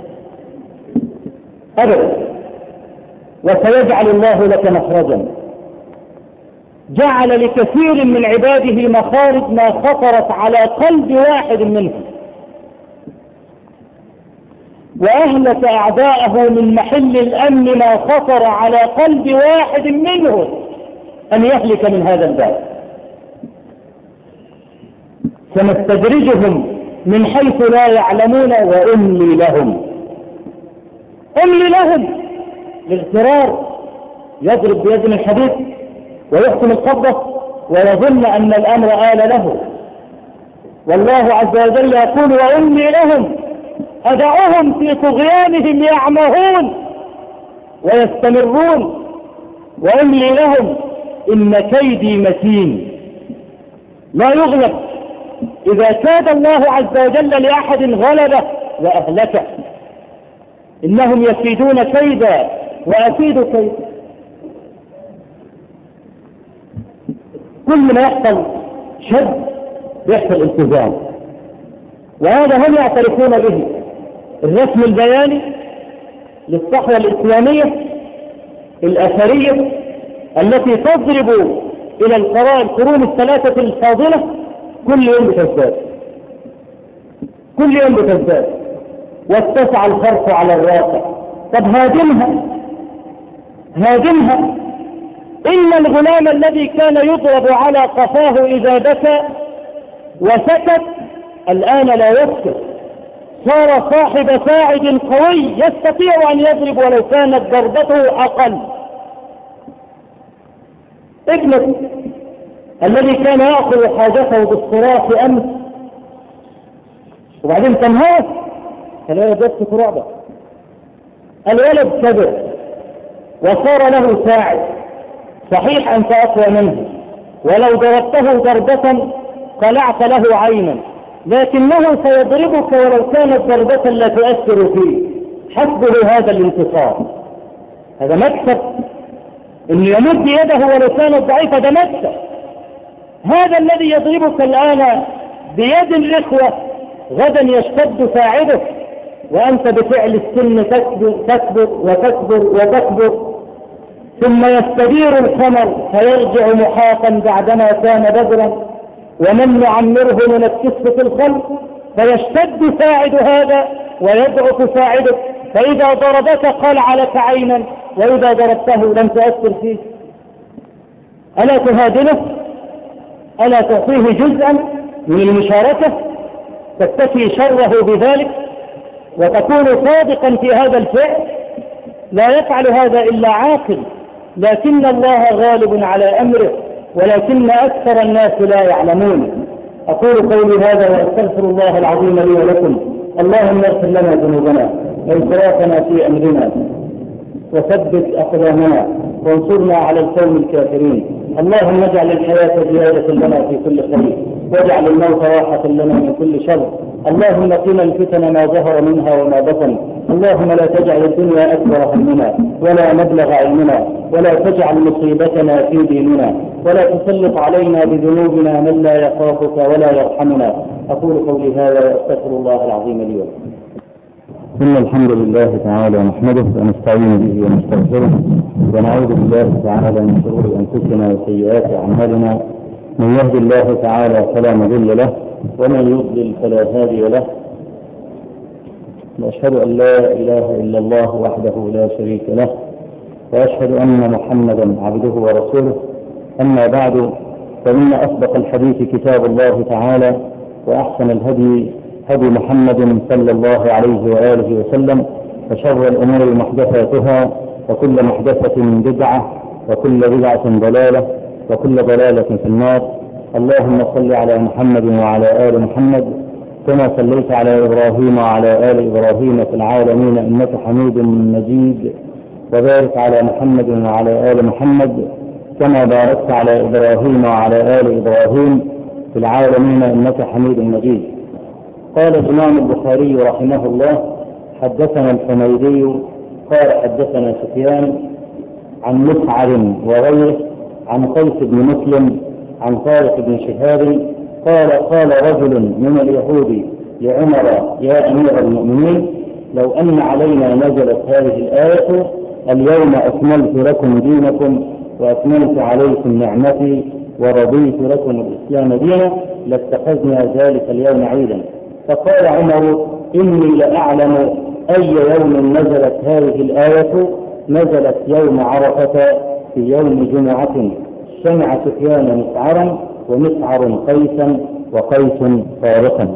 أبدا، وسيجعل الله لك مخرجا. جعل لكثير من عباده مخارج ما خطرت على قلب واحد منهم، وأهلك أعداءه من محل الأمن ما خطر على قلب واحد منهم أن يهلك من هذا الباب. سنستدرجهم من حيث لا يعلمون وأملي لهم. أملي لهم الاغترار، يضرب بيد من حديد ويحكم القبضة ويظن أن الأمر آل له، والله عز وجل يقول: وأملي لهم أدعوهم في طغيانهم يعمهون ويستمرون، وأملي لهم إن كيدي متين. لا يغلب. إذا كاد الله عز وجل لأحد غلبه وأهلكه. إنهم يكيدون كيدا وأكيد كيدا. كل ما يحصل شد يحصل التزام، وهذا هم يعترفون به. الرسم البياني للصحوة الإسلامية الأثرية التي تضرب إلى القرون الثلاثة الفاضلة كل يوم بتزداد، كل يوم بتزداد، واتسع الخرق على الواقع. طب هاجمها هاجمها. إن الغلام الذي كان يضرب على قفاه إذا بكى وسكت الآن لا يسكت، صار صاحب ساعد قوي يستطيع أن يضرب ولو كانت ضربته أقل. ابنه الذي كان يأخذ حاجته بالصراخ أمس وبعدين تنهاه فلا يجدت رعبة. الولد كبر وصار له ساعد، صحيح أنت أقوى منه، ولو ضربته ضربة قلعت له عينا، لكنه سيضربك ولو كانت ضربة لا تؤثر فيه. حسبه هذا الانتصار، هذا مكسب. إن يمد يده ولو كانت ضعيفة ده مكسب. هذا الذي يضربك الآن بيد الرخوة غدا يشتد ساعدك، وأنت بفعل السن تكبر تكبر وتكبر وتكبر، ثم يستدير القمر فيرجع محاطا بعدما كان بدرا. ومن نعمره ننكسه في الخلق فيشتد ساعد هذا ويضعف ساعدك، فإذا ضربك قلع لك عينا وإذا ضربته لم تؤثر فيه. ألا تهادنه؟ ألا تعطيه جزءا من المشاركة تكتفي شره بذلك وتكون صادقا في هذا الفعل؟ لا يفعل هذا إلا عاقل، لكن الله غالب على أمره ولكن أكثر الناس لا يعلمون. أقول قولي هذا وأستغفر الله العظيم لي ولكم. اللهم اغفر لنا ذنوبنا وإسرافنا في أمرنا وثبت أقدامنا وانصرنا على القوم الكافرين. اللهم اجعل الحياة زيادة لنا في كل خير واجعل الموت راحة لنا من كل شر. اللهم قنا الفتن ما ظهر منها وما بطن. اللهم لا تجعل الدنيا أكبر همنا ولا مبلغ علمنا ولا تجعل مصيبتنا في ديننا ولا تسلط علينا بذنوبنا من لا يخافك ولا يرحمنا. أقول قولي هذا وأستغفر الله العظيم لي ولكم. إن الحمد لله تعالى نحمده ونستعين به ونستغفره ونعوذ بالله تعالى من شرور أنفسنا وسيئات أعمالنا. من يهد الله تعالى فلا مضل له ومن يضلل فلا هادي له. وأشهد أن لا إله إلا الله وحده لا شريك له وأشهد أن محمدا عبده ورسوله. أما بعد، فإن أصدق الحديث كتاب الله تعالى، وأحسن الهدي هدي محمد صلى الله عليه وآله وسلم، وشر الأمور محدثاتها، وكل محدثة بدعة، وكل بدعة ضلالة، وكل ضلالة في النار. اللهم صل على محمد وعلى آل محمد كما صليت على إبراهيم وعلى آل إبراهيم في العالمين إنك حميد مجيد، وبارك على محمد وعلى آل محمد كما باركت على إبراهيم وعلى آل إبراهيم في العالمين إنك حميد مجيد. قال الإمام البخاري رحمه الله: حدثنا الحميدي قال حدثنا سفيان عن مسعر وغيره عن قيس بن مسلم عن طارق بن شهاب قال: قال رجل من اليهود لعمر: يا أمير المؤمنين، لو أن علينا نزلت هذه الآية: اليوم أكملت لكم دينكم وأكملت عليكم نعمتي ورضيت لكم الإسلام دينا، لاتخذنا ذلك اليوم عيدا. فقال عمر: إني لأعلم أي يوم نزلت هذه الآية. نزلت يوم عرفة في يوم جمعة. سمع سفيان مسعرا ومسعر قيسا وقيس طارقا.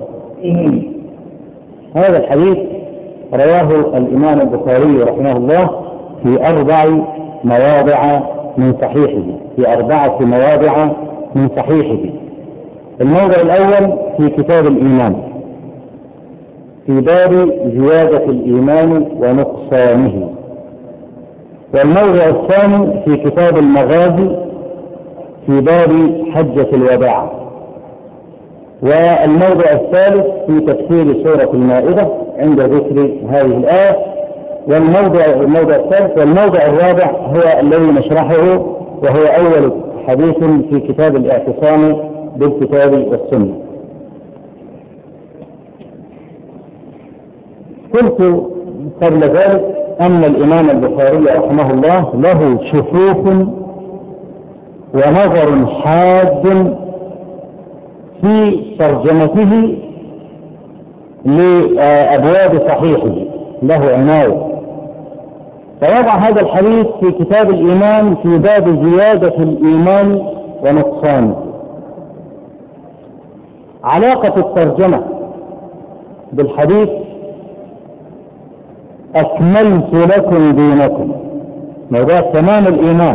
هذا الحديث رواه الإمام البخاري رحمه الله في أربع مواضع من صحيحه في أربعة مواضع من صحيحه. الموضع الأول في كتاب الإيمان في باب زيادة الإيمان ونقصانه، والموضع الثاني في كتاب المغازي في باب حجة الوداع، والموضع الثالث في تفسير سورة المائدة عند ذكر هذه الآية، والموضع الموضع الثالث والموضع الرابع هو الذي نشرحه، وهو أول حديث في كتاب الاعتصام بالكتاب والسنة. قلت قبل ذلك أن الإمام البخاري رحمه الله له شفوف ونظر حاد في ترجمته لأبواب صحيحه، له عناية. فوضع هذا الحديث في كتاب الإيمان في باب زيادة الإيمان ونقصانه. علاقة الترجمة بالحديث: أكملت لكم دينكم، موضوع تمام الإيمان،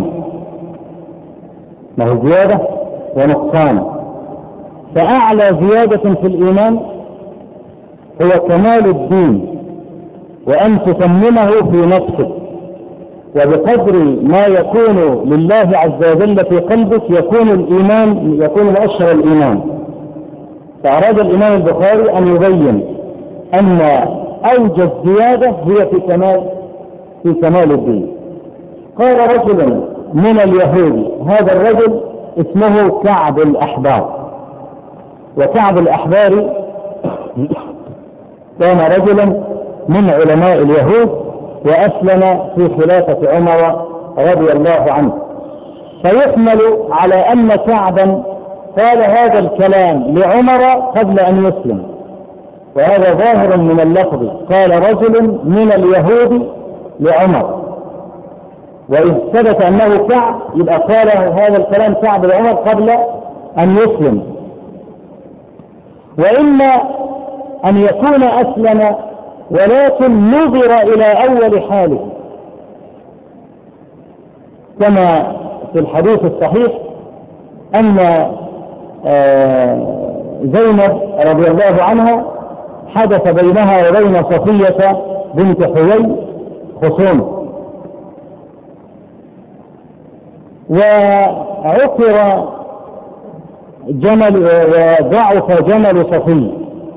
ما هو زيادة ونقصان. فأعلى زيادة في الإيمان هو كمال الدين، وأن تتممه في نفسك، وبقدر ما يكون لله عز وجل في قلبك يكون الإيمان يكون مؤشر الإيمان. فأراد الإمام البخاري أن يبين أن أوجه زيادة هي في كمال في كمال الدين. قال رجل من اليهود، هذا الرجل اسمه كعب الأحبار، وكعب الأحبار كان رجلا من علماء اليهود، وأسلم في خلافة عمر رضي الله عنه. فيحمل على أن كعبا قال هذا الكلام لعمر قبل أن يسلم، وهذا ظاهر من اللفظ. قال رجل من اليهود لعمر، وإذ ثبت أنه كعب يبقى قال هذا الكلام كعب لعمر قبل أن يسلم. وإما أن يكون أسلم ولكن نظر إلى أول حاله، كما في الحديث الصحيح أن زينب رضي الله عنها حدث بينها وبين صفية بنت حيي خصوم، وعثر جمل وضعف جمل صفي،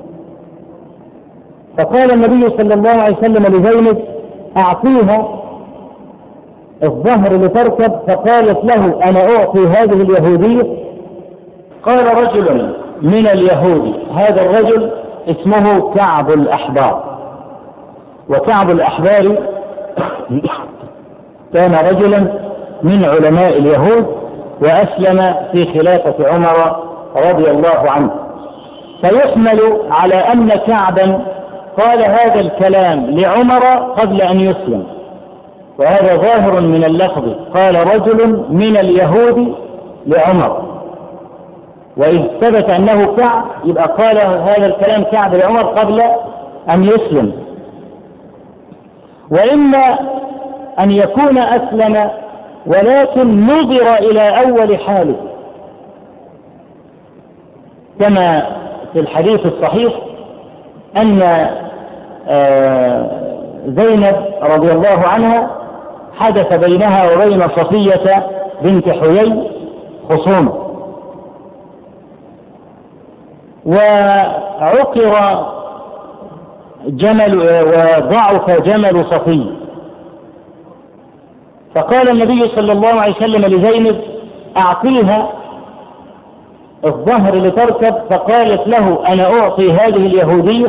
فقال النبي صلى الله عليه وسلم لزينب: أعطيها الظهر لتركب. فقالت له: أنا أعطي هذه اليهودية. قال رجل من اليهود، هذا الرجل اسمه كعب الأحبار، وكعب الأحبار كان رجلا من علماء اليهود، وأسلم في خلافة عمر رضي الله عنه. فيحمل على أن كعبا قال هذا الكلام لعمر قبل أن يسلم، وهذا ظاهر من اللفظ، قال رجل من اليهود لعمر، وإذ ثبت أنه كعب يبقى قال هذا الكلام كعب لعمر قبل أن يسلم. وإما أن يكون أسلم ولكن نظر إلى أول حاله، كما في الحديث الصحيح أن زينب رضي الله عنها حدث بينها وبين صفية بنت حيي خصومة، وعقر جمل وضعف جمل صفية، فقال النبي صلى الله عليه وسلم لزينب أعطيها الظهر لتركب، فقالت له أنا أعطي هذه اليهودية،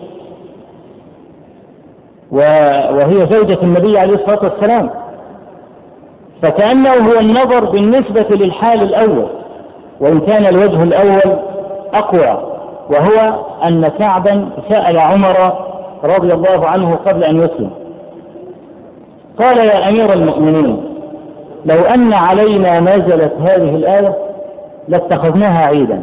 وهي زوجة النبي عليه الصلاة والسلام، فكأنه هو النظر بالنسبة للحال الأول، وإن كان الوجه الأول أقوى، وهو أن كعبا سأل عمر رضي الله عنه قبل أن يسلم قال يا أمير المؤمنين لو أن علينا نزلت هذه الآية لاتخذناها عيدا.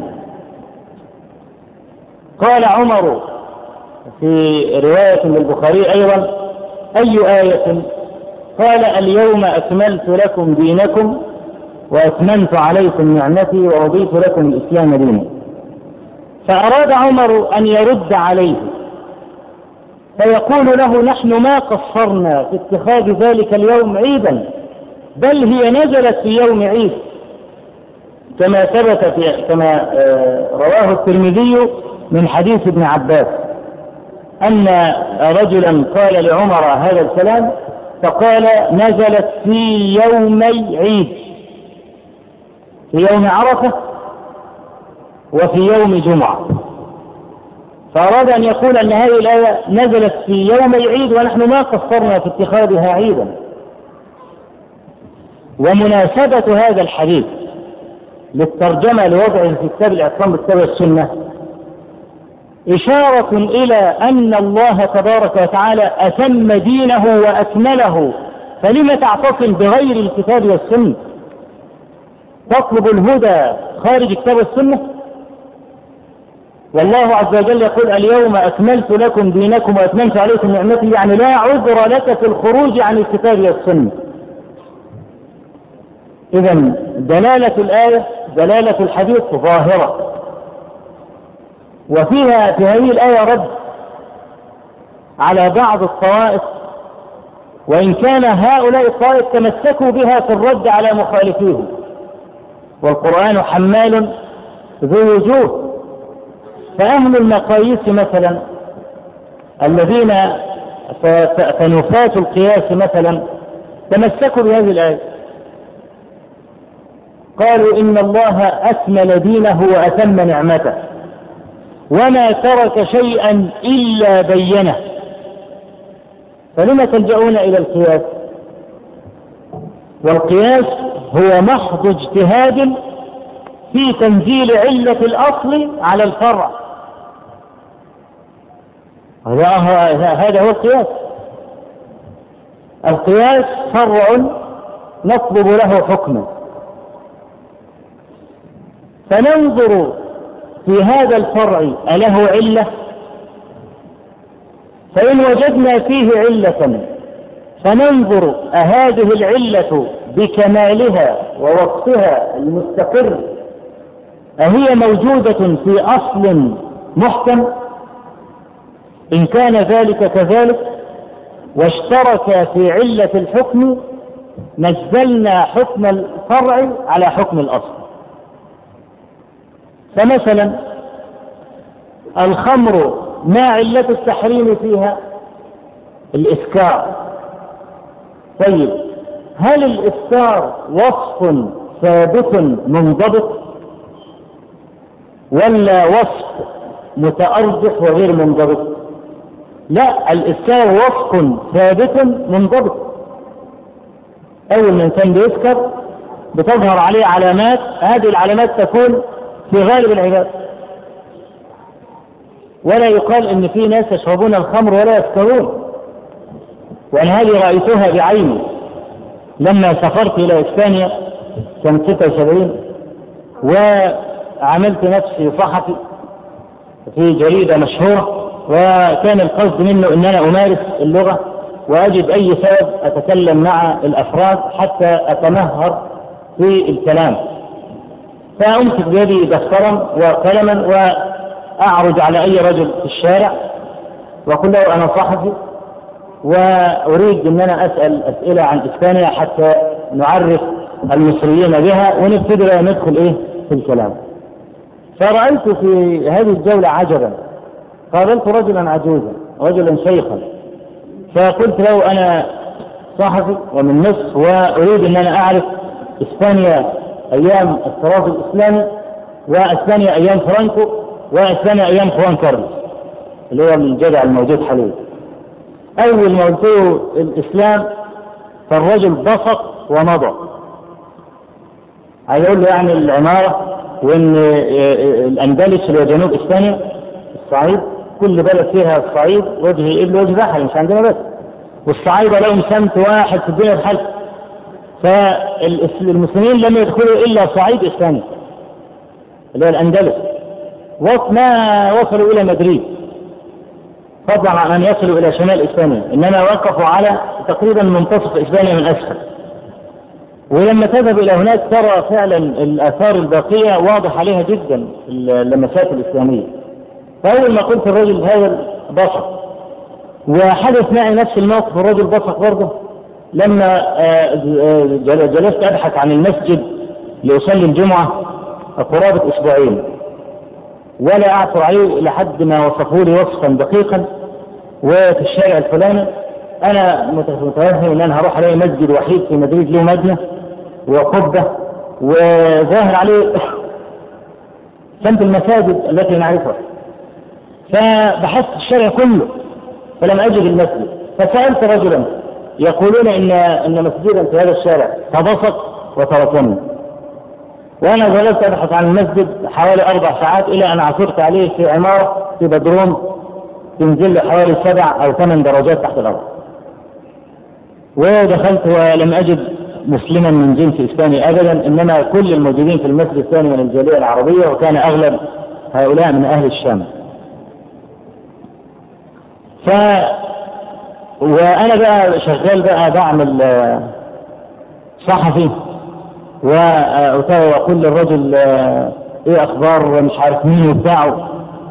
قال عمر في رواية للبخاري أيضا أي آية؟ قال اليوم أكملت لكم دينكم وأتممت عليكم نعمتي ورضيت لكم الإسلام دينا. فأراد عمر أن يرد عليه فيقول له نحن ما قصرنا في اتخاذ ذلك اليوم عيدا، بل هي نزلت في يوم عيد، كما ثبت في كما رواه الترمذي من حديث ابن عباس أن رجلا قال لعمر هذا الكلام فقال نزلت في يومي عيد، في يوم عرفة وفي يوم جمعة، فأراد أن يقول أن هذه الآية نزلت في يومي عيد ونحن ما قصرنا في اتخاذها عيدا. ومناسبة هذا الحديث للترجمة لوضعه في كتاب الاعتصام بالكتاب والسنة إشارة إلى أن الله تبارك وتعالى أتم دينه وأكمله، فلم تعتصم بغير الكتاب والسنة؟ تطلب الهدى خارج الكتاب والسنة؟ والله عز وجل يقول اليوم أكملت لكم دينكم وأتممت عليكم نعمتي، يعني لا عذر لك في الخروج عن الكتاب والسنة. إذن دلالة الآية دلالة الحديث ظاهرة، وفيها في هذه الآية رد على بعض الطوائف، وإن كان هؤلاء الطوائف تمسكوا بها في الرد على مخالفيهم، والقرآن حمال ذو وجوه. فأهل المقاييس مثلا الذين فنفاة القياس مثلا تمسكوا بهذه الآية، قالوا إن الله أكمل دينه وأتم نعمته وما ترك شيئا إلا بينه، فلما تلجؤون إلى القياس؟ والقياس هو محض اجتهاد في تنزيل علة الأصل على الفرع، هذا هو القياس. القياس فرع نطلب له حكما، فننظر في هذا الفرع أله علة؟ فإن وجدنا فيه علة فننظر أهذه العلة بكمالها ووصفها المستقر أهي موجودة في أصل محكم؟ إن كان ذلك كذلك واشترك في علة الحكم نزلنا حكم الفرع على حكم الأصل. فمثلا الخمر ما علة التحريم فيها؟ الإسكار. طيب هل الإسكار وصف ثابت منضبط ولا وصف متأرجح وغير منضبط؟ لا، الإسكار وصف ثابت منضبط. أول ما الإنسان بيسكر بتظهر عليه علامات، هذه العلامات تكون في غالب العباد، ولا يقال إن في ناس يشربون الخمر ولا يسكرون، وأنا هذه رأيتها بعيني لما سافرت إلى إسبانيا سنة ستة وسبعين وعملت نفسي صحفي في جريدة مشهورة، وكان القصد منه أن أنا أمارس اللغة وأجد أي سبب أتكلم مع الأفراد حتى أتمهر في الكلام. فأمسك بيدي دفترا وقلما وأعرض على أي رجل في الشارع وأقول له أنا صحفي وأريد أن أنا أسأل أسئلة عن إسبانيا حتى نعرف المصريين بها ونبتدي ندخل إيه في الكلام. فرأيت في هذه الجولة عجبا، قابلت رجلا عجوزا رجلا شيخا، فقلت له أنا صحفي ومن مصر وأريد أن أنا أعرف إسبانيا أيام الطراز الإسلامي وإسبانيا أيام فرانكو وإسبانيا أيام خوان كارلوس اللي هو الجدع الموجود حاليا. أول ما قلت له الإسلام فالرجل بصق ومضى، عايز أقول له يعني العمارة وإن الأندلس اللي هو جنوب إسبانيا الصعيد، كل بلد فيها الصعيد وجه إبل وجه بحر مش عندنا بس، والصعيدة لهم سمت واحد في الدنيا بحل. فالمسلمين لم يدخلوا إلا صعيد إسبانيا اللي هو الأندلس، وما وصلوا إلى مدريد فضلا عن أن يصلوا إلى شمال إسبانيا، إنما وقفوا على تقريبا منتصف إسبانيا من أسفل. ولما تذهب إلى هناك ترى فعلا الآثار الباقية واضح عليها جدا اللمسات الإسلامية. فأول ما قلت الرجل هذا بصق، وحدث معي نفس الموقف الرجل بصق برضه لما جلست أبحث عن المسجد لأصلي الجمعة قرابة أسبوعين ولا أعثر عليه لحد ما وصفوا لي وصفا دقيقا، وفي الشارع الفلاني أنا متوهم أن أنا هروح عليه مسجد وحيد في مدريد له مبنى وقبة وظاهر عليه سمت المساجد التي نعرفها. فبحثت الشارع كله فلم أجد المسجد، فسألت رجلا يقولون إن إن مسجدا في هذا الشارع فبصق وتركني، وأنا ظللت أبحث عن المسجد حوالي أربع ساعات إلى أن عثرت عليه في عمارة في بدروم تنزل حوالي سبع أو ثمان درجات تحت الأرض. ودخلت ولم أجد مسلما من جنس إسباني أبدا، إنما كل الموجودين في المسجد الثاني من الجالية العربية، وكان أغلب هؤلاء من أهل الشام. ف وأنا بقى شغال بقى بعمل صحفي وأقول للرجل إيه أخبار مش عارف مين وبتاعه.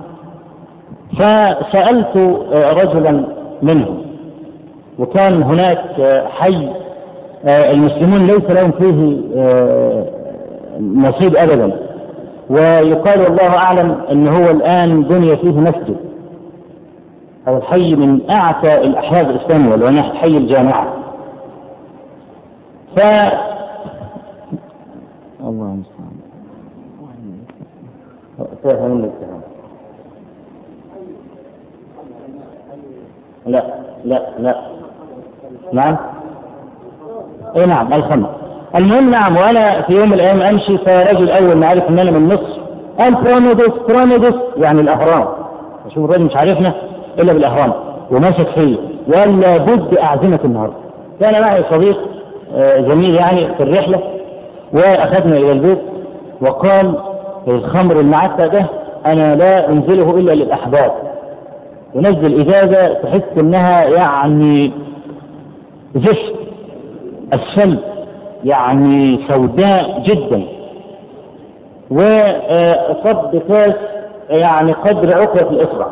فسألت رجلا منهم، وكان هناك حي المسلمون ليس لهم فيه نصيب أبدا، ويقال والله أعلم أن هو الآن بني فيه مسجد. هذا الحي من أعتى الأحياء الإسلامية اللي هو حي الجامعة. ف الله المستعان فهم الاتهام. لا لا لا نعم اي نعم الخمر. المهم نعم. وانا في يوم من الايام امشي فرجل اول ما عرف ان انا من مصر قال براميدوس براميدوس يعني الاهرام. اشوف الراجل مش عارفنا الا بالاهرام وماسك فيه وقال لابد اعزمك النهارده. كان معي صديق زميل يعني في الرحله، واخذنا الى البيت وقال الخمر المعتى ده انا لا انزله الا للاحباب، ونزل ازازه تحس انها يعني زفت السلب يعني سوداء جدا، وصب كاس يعني قدر عقلة الإصبع.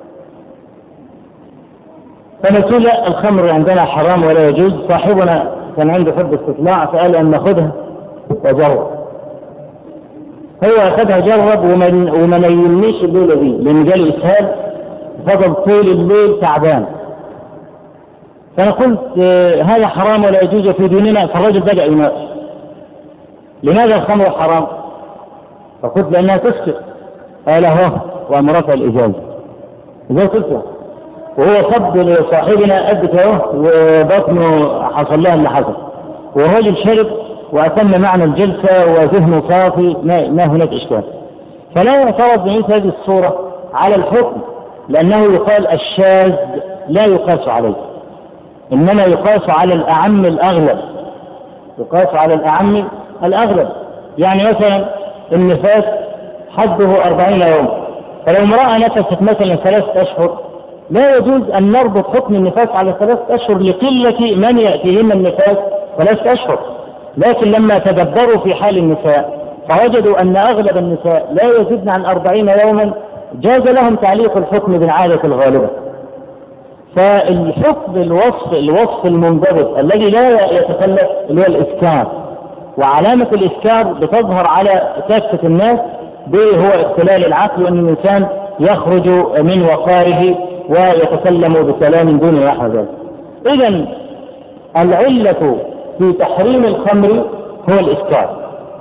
فنقول لا الخمر عندنا حرام ولا يجوز. صاحبنا كان عنده حب استطلاع فقال أن نأخذها وجرب. هو أخذها جرب ومن وما نيلنيش الليلة دي لأن جالي إسهال، فضل طول الليل تعبان. فأنا قلت هذا حرام ولا يجوز في ديننا. فالرجل بدأ يناقش لماذا الخمر حرام؟ فقلت لأنها تسكر. قال هو وأمرتها الإجازة إذا تسكر، وهو صب لصاحبنا قد كده وبطنه حصل لها اللي حصل، والرجل شرب وأتم معنى الجلسة وذهنه صافي ما هناك إشكال. فلا يعترض بمثل هذه الصورة على الحكم، لأنه يقال الشاذ لا يقاس عليه، إنما يقاس على الأعم الأغلب. يقاس على الأعم الأغلب. يعني مثلا النفاس حده أربعين يوم، فلو امرأة نفست مثلا ثلاثة أشهر لا يجوز أن نربط حكم النفاس على ثلاثة أشهر لقلة من يأتيهن النفاس ثلاثة أشهر. لكن لما تدبروا في حال النساء فوجدوا أن أغلب النساء لا يزيدن عن أربعين يوما، جاز لهم تعليق الحكم بالعادة الغالبة. فالحكم الوصف الوصف المنضبط الذي لا يتخلف اللي هو الإسكار، وعلامة الإسكار بتظهر على كافة الناس به هو اختلال العقل، وأن الإنسان يخرج من وقاره ويتكلم بكلام دون نحو ذلك. إذن العلة في تحريم الخمر هو الإسكار،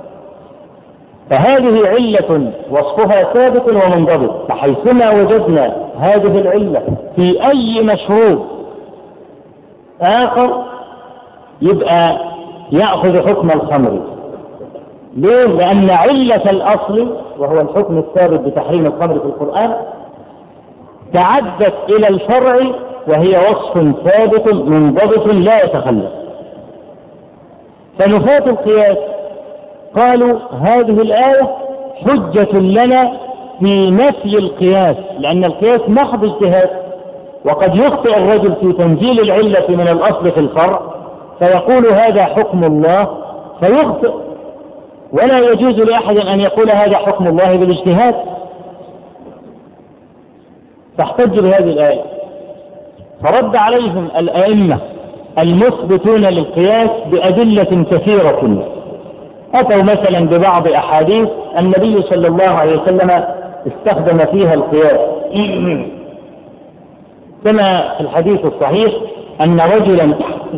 فهذه علة وصفها ثابت ومنضبط، فحيثما وجدنا هذه العلة في أي مشروب آخر يبقى يأخذ حكم الخمر. ليه؟ لأن علة الأصل وهو الحكم الثابت بتحريم الخمر في القرآن تعدت إلى الفرع وهي وصف ثابت منضبط لا يتخلف. فنفاة القياس قالوا هذه الآية حجة لنا في نفي القياس، لأن القياس محض اجتهاد، وقد يخطئ الرجل في تنزيل العلة من الأصل في الفرع فيقول هذا حكم الله فيخطئ، ولا يجوز لأحد أن يقول هذا حكم الله بالاجتهاد. فاحتج بهذه الآية، فرد عليهم الأئمة المثبتون للقياس بأدلة كثيرة. أتوا مثلا ببعض أحاديث النبي صلى الله عليه وسلم استخدم فيها القياس، كما في الحديث الصحيح أن رجلا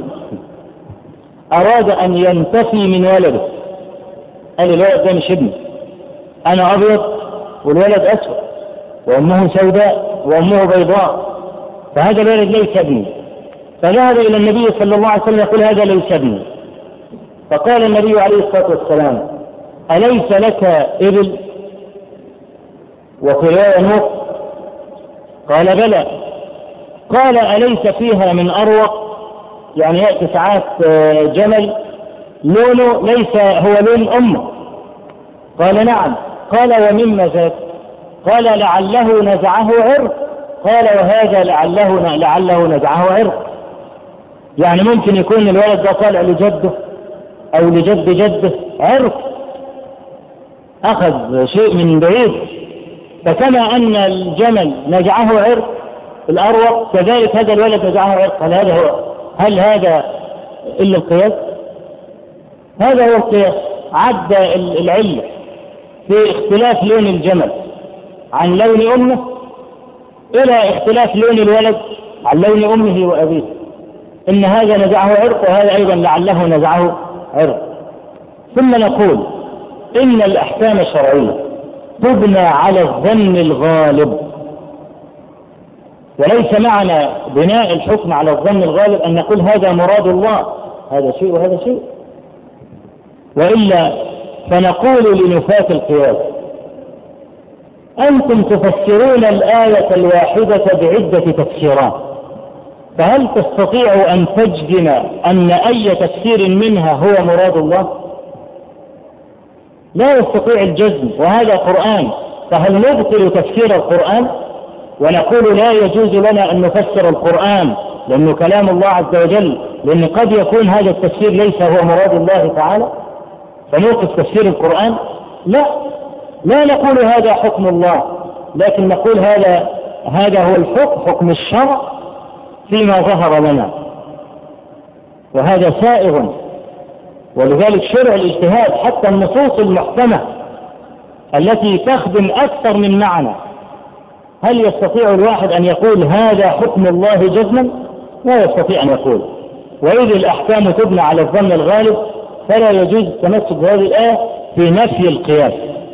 أراد أن ينتفي من ولده، قال الولد ده مش ابني، أنا أبيض والولد أسود وأمه سوداء وأمه بيضاء، فهذا الولد ليس ابني. فذهب إلى النبي صلى الله عليه وسلم يقول هذا ليس ابني. فقال النبي عليه الصلاة والسلام أليس لك إبل وفي رواية نوق؟ قال بلى. قال أليس فيها من أروق؟ يعني يأتي ساعات جمل لونه ليس هو لون أمه. قال نعم. قال ومما ذاك؟ قال لعله نزعه عرق. قال وهذا لعله لعله نزعه عرق، يعني ممكن يكون الولد ده طالع لجده أو لجد جده عرق، أخذ شيء من بعيد. فكما أن الجمل نزعه عرق الأروق كذلك هذا الولد نزعه عرق. هل هذا هو هل هذا إلا القياس؟ هذا هو القياس. عد العلة في اختلاف لون الجمل عن لون أمه إلى اختلاف لون الولد عن لون أمه وأبيه، إن هذا نزعه عرق وهذا أيضا لعله نزعه عرق. ثم نقول إن الأحكام الشرعية تبنى على الظن الغالب، وليس معنى بناء الحكم على الظن الغالب أن نقول هذا مراد الله، هذا شيء وهذا شيء، وإلا فنقول لنفاة القياس أنتم تفسرون الآية الواحدة بعدة تفسيرات، فهل تستطيع أن تجزم أن أي تفسير منها هو مراد الله؟ لا يستطيع الجزم، وهذا قرآن. فهل نبطل تفسير القرآن ونقول لا يجوز لنا أن نفسر القرآن لأنه كلام الله عز وجل، لأن قد يكون هذا التفسير ليس هو مراد الله تعالى فنوقف تفسير القرآن؟ لا، لا نقول هذا حكم الله، لكن نقول هذا هذا هو الحكم، حكم الشرع فيما ظهر لنا، وهذا سائغ. ولذلك شرع الاجتهاد حتى النصوص المحكمة التي تخدم أكثر من معنى، هل يستطيع الواحد أن يقول هذا حكم الله جزما؟ لا يستطيع أن يقول. وإذ الأحكام تبنى على الظن الغالب فلا يجوز التمسك بهذه الآية في نفي القياس،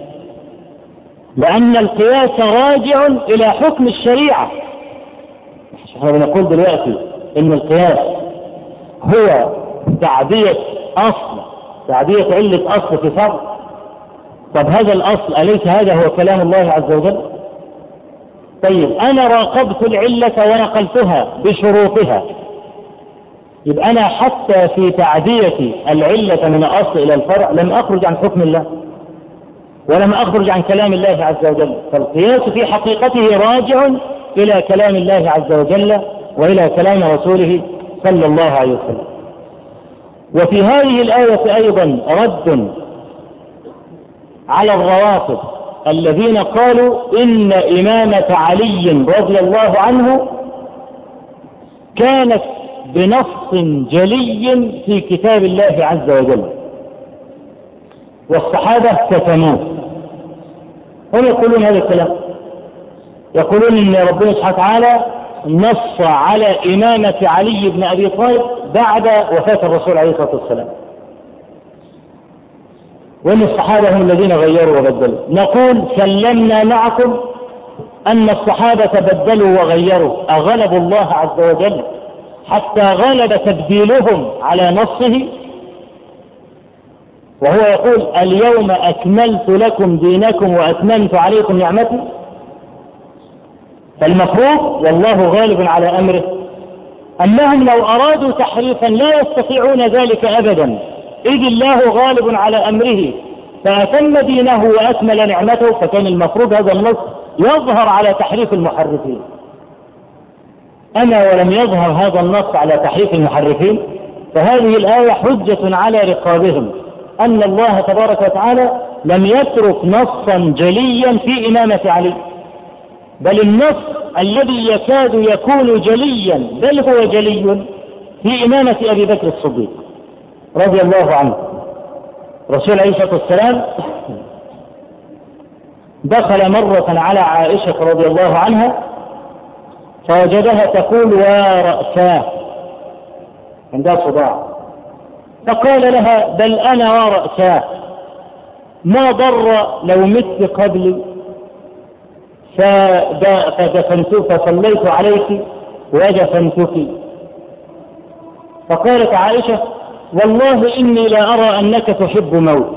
لأن القياس راجع إلى حكم الشريعة. احنا بنقول دلوقتي إن القياس هو تعدية أصل، تعدية علة أصل في فرع. طب هذا الأصل أليس هذا هو كلام الله عز وجل؟ طيب أنا راقبت العلة ونقلتها بشروطها، يبقى أنا حتى في تعدية العلة من الأصل إلى الفرع لم أخرج عن حكم الله ولم أخرج عن كلام الله عز وجل. فالقياس في حقيقته راجع إلى كلام الله عز وجل وإلى كلام رسوله صلى الله عليه وسلم. وفي هذه الآية أيضا رد على الروافض الذين قالوا إن إمامة علي رضي الله عنه كانت بنص جلي في كتاب الله عز وجل والصحابة كتموه. هم يقولون هذا الكلام، يقولون إن ربنا سبحانه وتعالى نص على إمامة علي بن أبي طالب بعد وفاة الرسول عليه الصلاة والسلام، وإن الصحابة هم الذين غيروا وبدلوا. نقول سلمنا معكم أن الصحابة بدلوا وغيروا، أغلبوا الله عز وجل حتى غلب تبديلهم على نصه، وهو يقول اليوم أكملت لكم دينكم وأتممت عليكم نعمتي. فالمفروض والله غالب على أمره أنهم لو أرادوا تحريفا لا يستطيعون ذلك أبدا، إذ الله غالب على أمره فأتم دينه وأكمل نعمته. فكان المفروض هذا النص يظهر على تحريف المحرفين. أما ولم يظهر هذا النص على تحريف المحرفين فهذه الآية حجة على رقابهم أن الله تبارك وتعالى لم يترك نصا جليا في إمامة علي، بل النص الذي يكاد يكون جليا بل هو جلي في إمامة أبي بكر الصديق رضي الله عنه. رسول عليه الصلاة والسلام دخل مرة على عائشة رضي الله عنها فوجدها تقول ورأساه، عندها صداع، فقال لها بل أنا ورأساه، ما ضر لو مت قبلي فدفنتك فصليت عليك ودفنتك. فقالت عائشة والله إني لا أرى أنك تحب موت،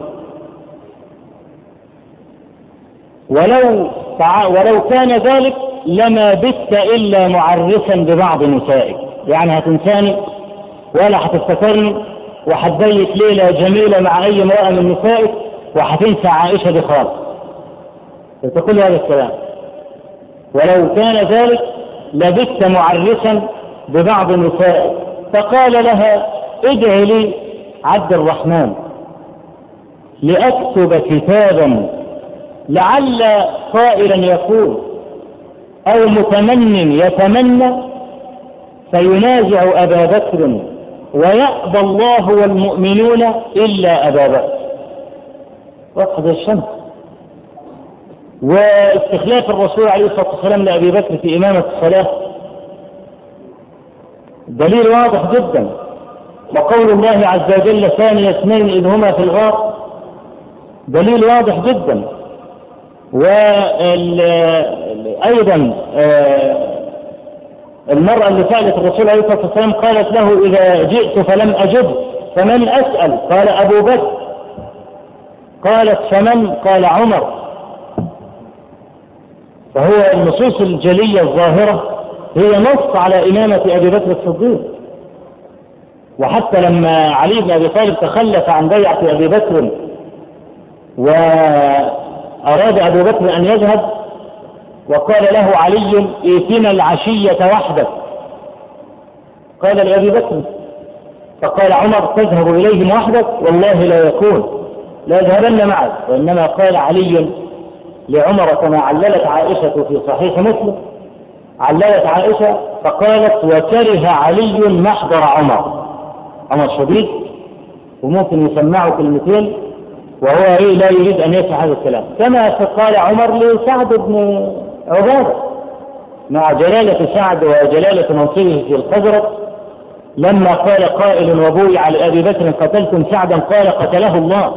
ولو ولو كان ذلك لما بت إلا معرفا ببعض نسائك، يعني هتنساني ولا هتفتكرني وهتبيت ليلة جميلة مع أي امرأة من نسائك وهتنسى عائشة دي خالص. تقول هذا الكلام ولو كان ذلك لبت معرفا ببعض نسائك. فقال لها ادعي لي عبد الرحمن لأكتب كتابا لعل قائلا يقول أو متمن يتمنى فينازع أبا بكر ويأبى الله والمؤمنون إلا أبا بكر. وقد الشمس. واستخلاف الرسول عليه الصلاة والسلام لأبي بكر في إمامة الصلاة دليل واضح جدا، وقول الله عز وجل ثاني اثنين إذ هما في الغار دليل واضح جدا. وأيضا المرأة اللي سألت الرسول عليه الصلاة والسلام قالت له إذا جئت فلم أجب فمن أسأل؟ قال أبو بكر. قالت فمن؟ قال عمر. فهو النصوص الجلية الظاهرة هي نص على إمامة أبي بكر الصديق. وحتى لما علي بن أبي طالب تخلف عن بيعة أبي بكر وأراد أبو بكر أن يذهب وقال له علي ائتنا العشية وحدك، قال لأبي بكر، فقال عمر تذهب إليهم وحدك؟ والله لا يكون، لا يذهبن معك. وإنما قال علي لعمر كما عللت عائشة في صحيح مسلم، عللت عائشة فقالت وكره علي محضر عمر. عمر شديد وممكن يسمعه كلمتين وهو ايه لا يريد ان يسمع هذا الكلام، كما قال عمر لسعد بن عبادة مع جلالة سعد وجلالة منصبه في الخزرج، لما قال قائل وبويع لأبي بكر قتلتم سعدا قال قتله الله.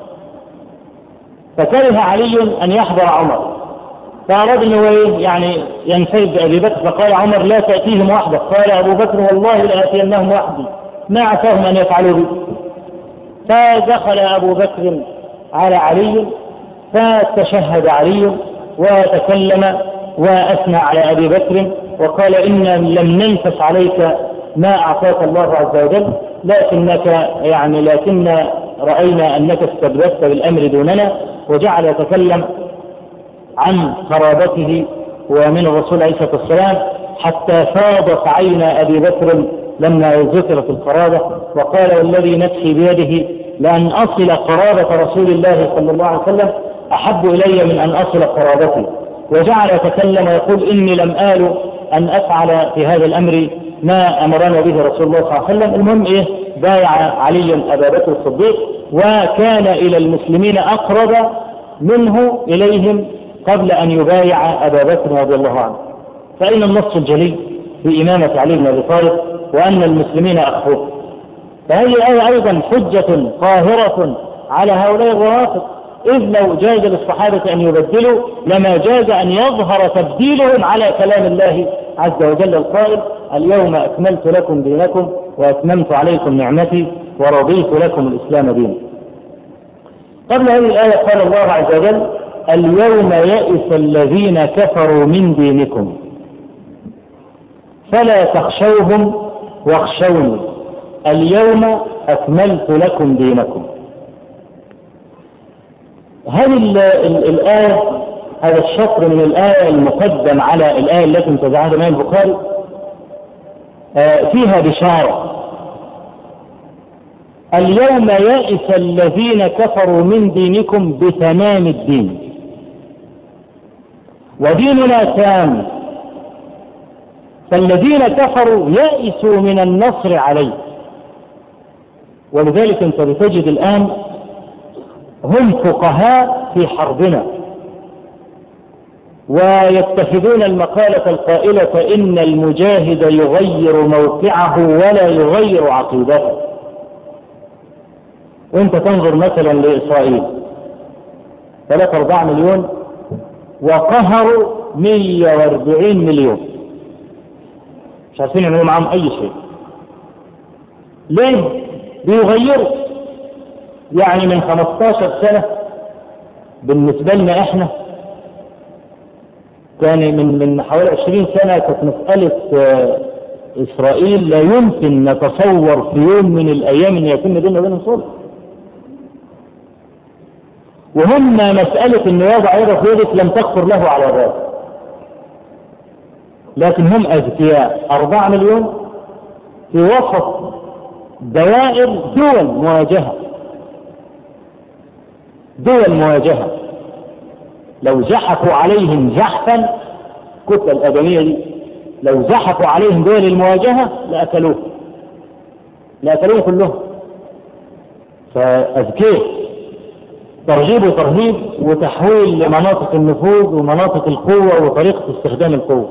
فكره علي ان يحضر عمر فأراد انه يعني ينفرد بأبي بكر، فقال عمر لا تأتيهم وحدك، قال أبو بكر والله لآتينهم وحدي ما عساهم أن يفعلوا بي. فدخل أبو بكر على علي فتشهد علي وتكلم وأثنى على أبي بكر وقال إن لم ننفس عليك ما أعطاك الله عز وجل، لكنك يعني لكن رأينا أنك استبدلت بالأمر دوننا، وجعل يتكلم عن قرابته ومن الرسول عليه الصلاة والسلام حتى فاضت عين أبي بكر لما ذكرت القرابة، وقال والذي نفسي بيده لأن أصل قرابة رسول الله صلى الله عليه وسلم أحب إلي من أن أصل قرابتي. وجعل يتكلم ويقول إني لم آل أن أفعل في هذا الأمر ما أمرنا به رسول الله صلى الله عليه وسلم. المهم إيه؟ بايع علي أبا بكر الصديق، وكان إلى المسلمين أقرب منه إليهم قبل أن يبايع أبا بكر رضي الله عنه. فإن النص الجلي في إمامة علي بن أبي طالب وأن المسلمين أخوه، فهذه الآية أيضا حجة قاهرة على هؤلاء الروافض، إذ لو جاز للصحابة أن يبدلوا لما جاز أن يظهر تبديلهم على كلام الله عز وجل القائل اليوم أكملت لكم دينكم وأتممت عليكم نعمتي ورضيت لكم الإسلام دينا. قبل هذه الآية قال الله عز وجل اليوم يئس الذين كفروا من دينكم فلا تخشوهم واخشوني اليوم أكملت لكم دينكم. هذه الآية، هذا الشطر من الآية المقدم على الآية التي انتزعها الإمام البخاري فيها بشارة. اليوم يئس الذين كفروا من دينكم بتمام الدين وديننا تام، فالذين كفروا يئسوا من النصر عليه. ولذلك انت بتجد الآن هم فقهاء في حربنا ويتخذون المقالة القائلة إن المجاهد يغير موقعه ولا يغير عقيدته. وانت تنظر مثلا لإسرائيل ثلاثة أربعة مليون وقهروا مية وأربعين مليون، مش عارفين يعملوا معهم أي شيء. ليه؟ بيغيروا. يعني من خمستاشر سنة بالنسبة لنا احنا كان من من حوالي عشرين سنة كانت مسألة إسرائيل لا يمكن نتصور في يوم من الأيام أن يكون بيننا وبينهم صلح. وهم مسألة أن يضع يده في يدك لم تخطر له على بال، لكن هم أذكياء. أربعة مليون في وسط دوائر دول مواجهة، دول مواجهة لو زحفوا عليهم زحفا كتلة الأدمية دي لو زحفوا عليهم دول المواجهة لأكلوه لأكلوه كلهم. فأذكياء ترغيب وترهيب وتحويل لمناطق النفوذ ومناطق القوة وطريقة استخدام القوة.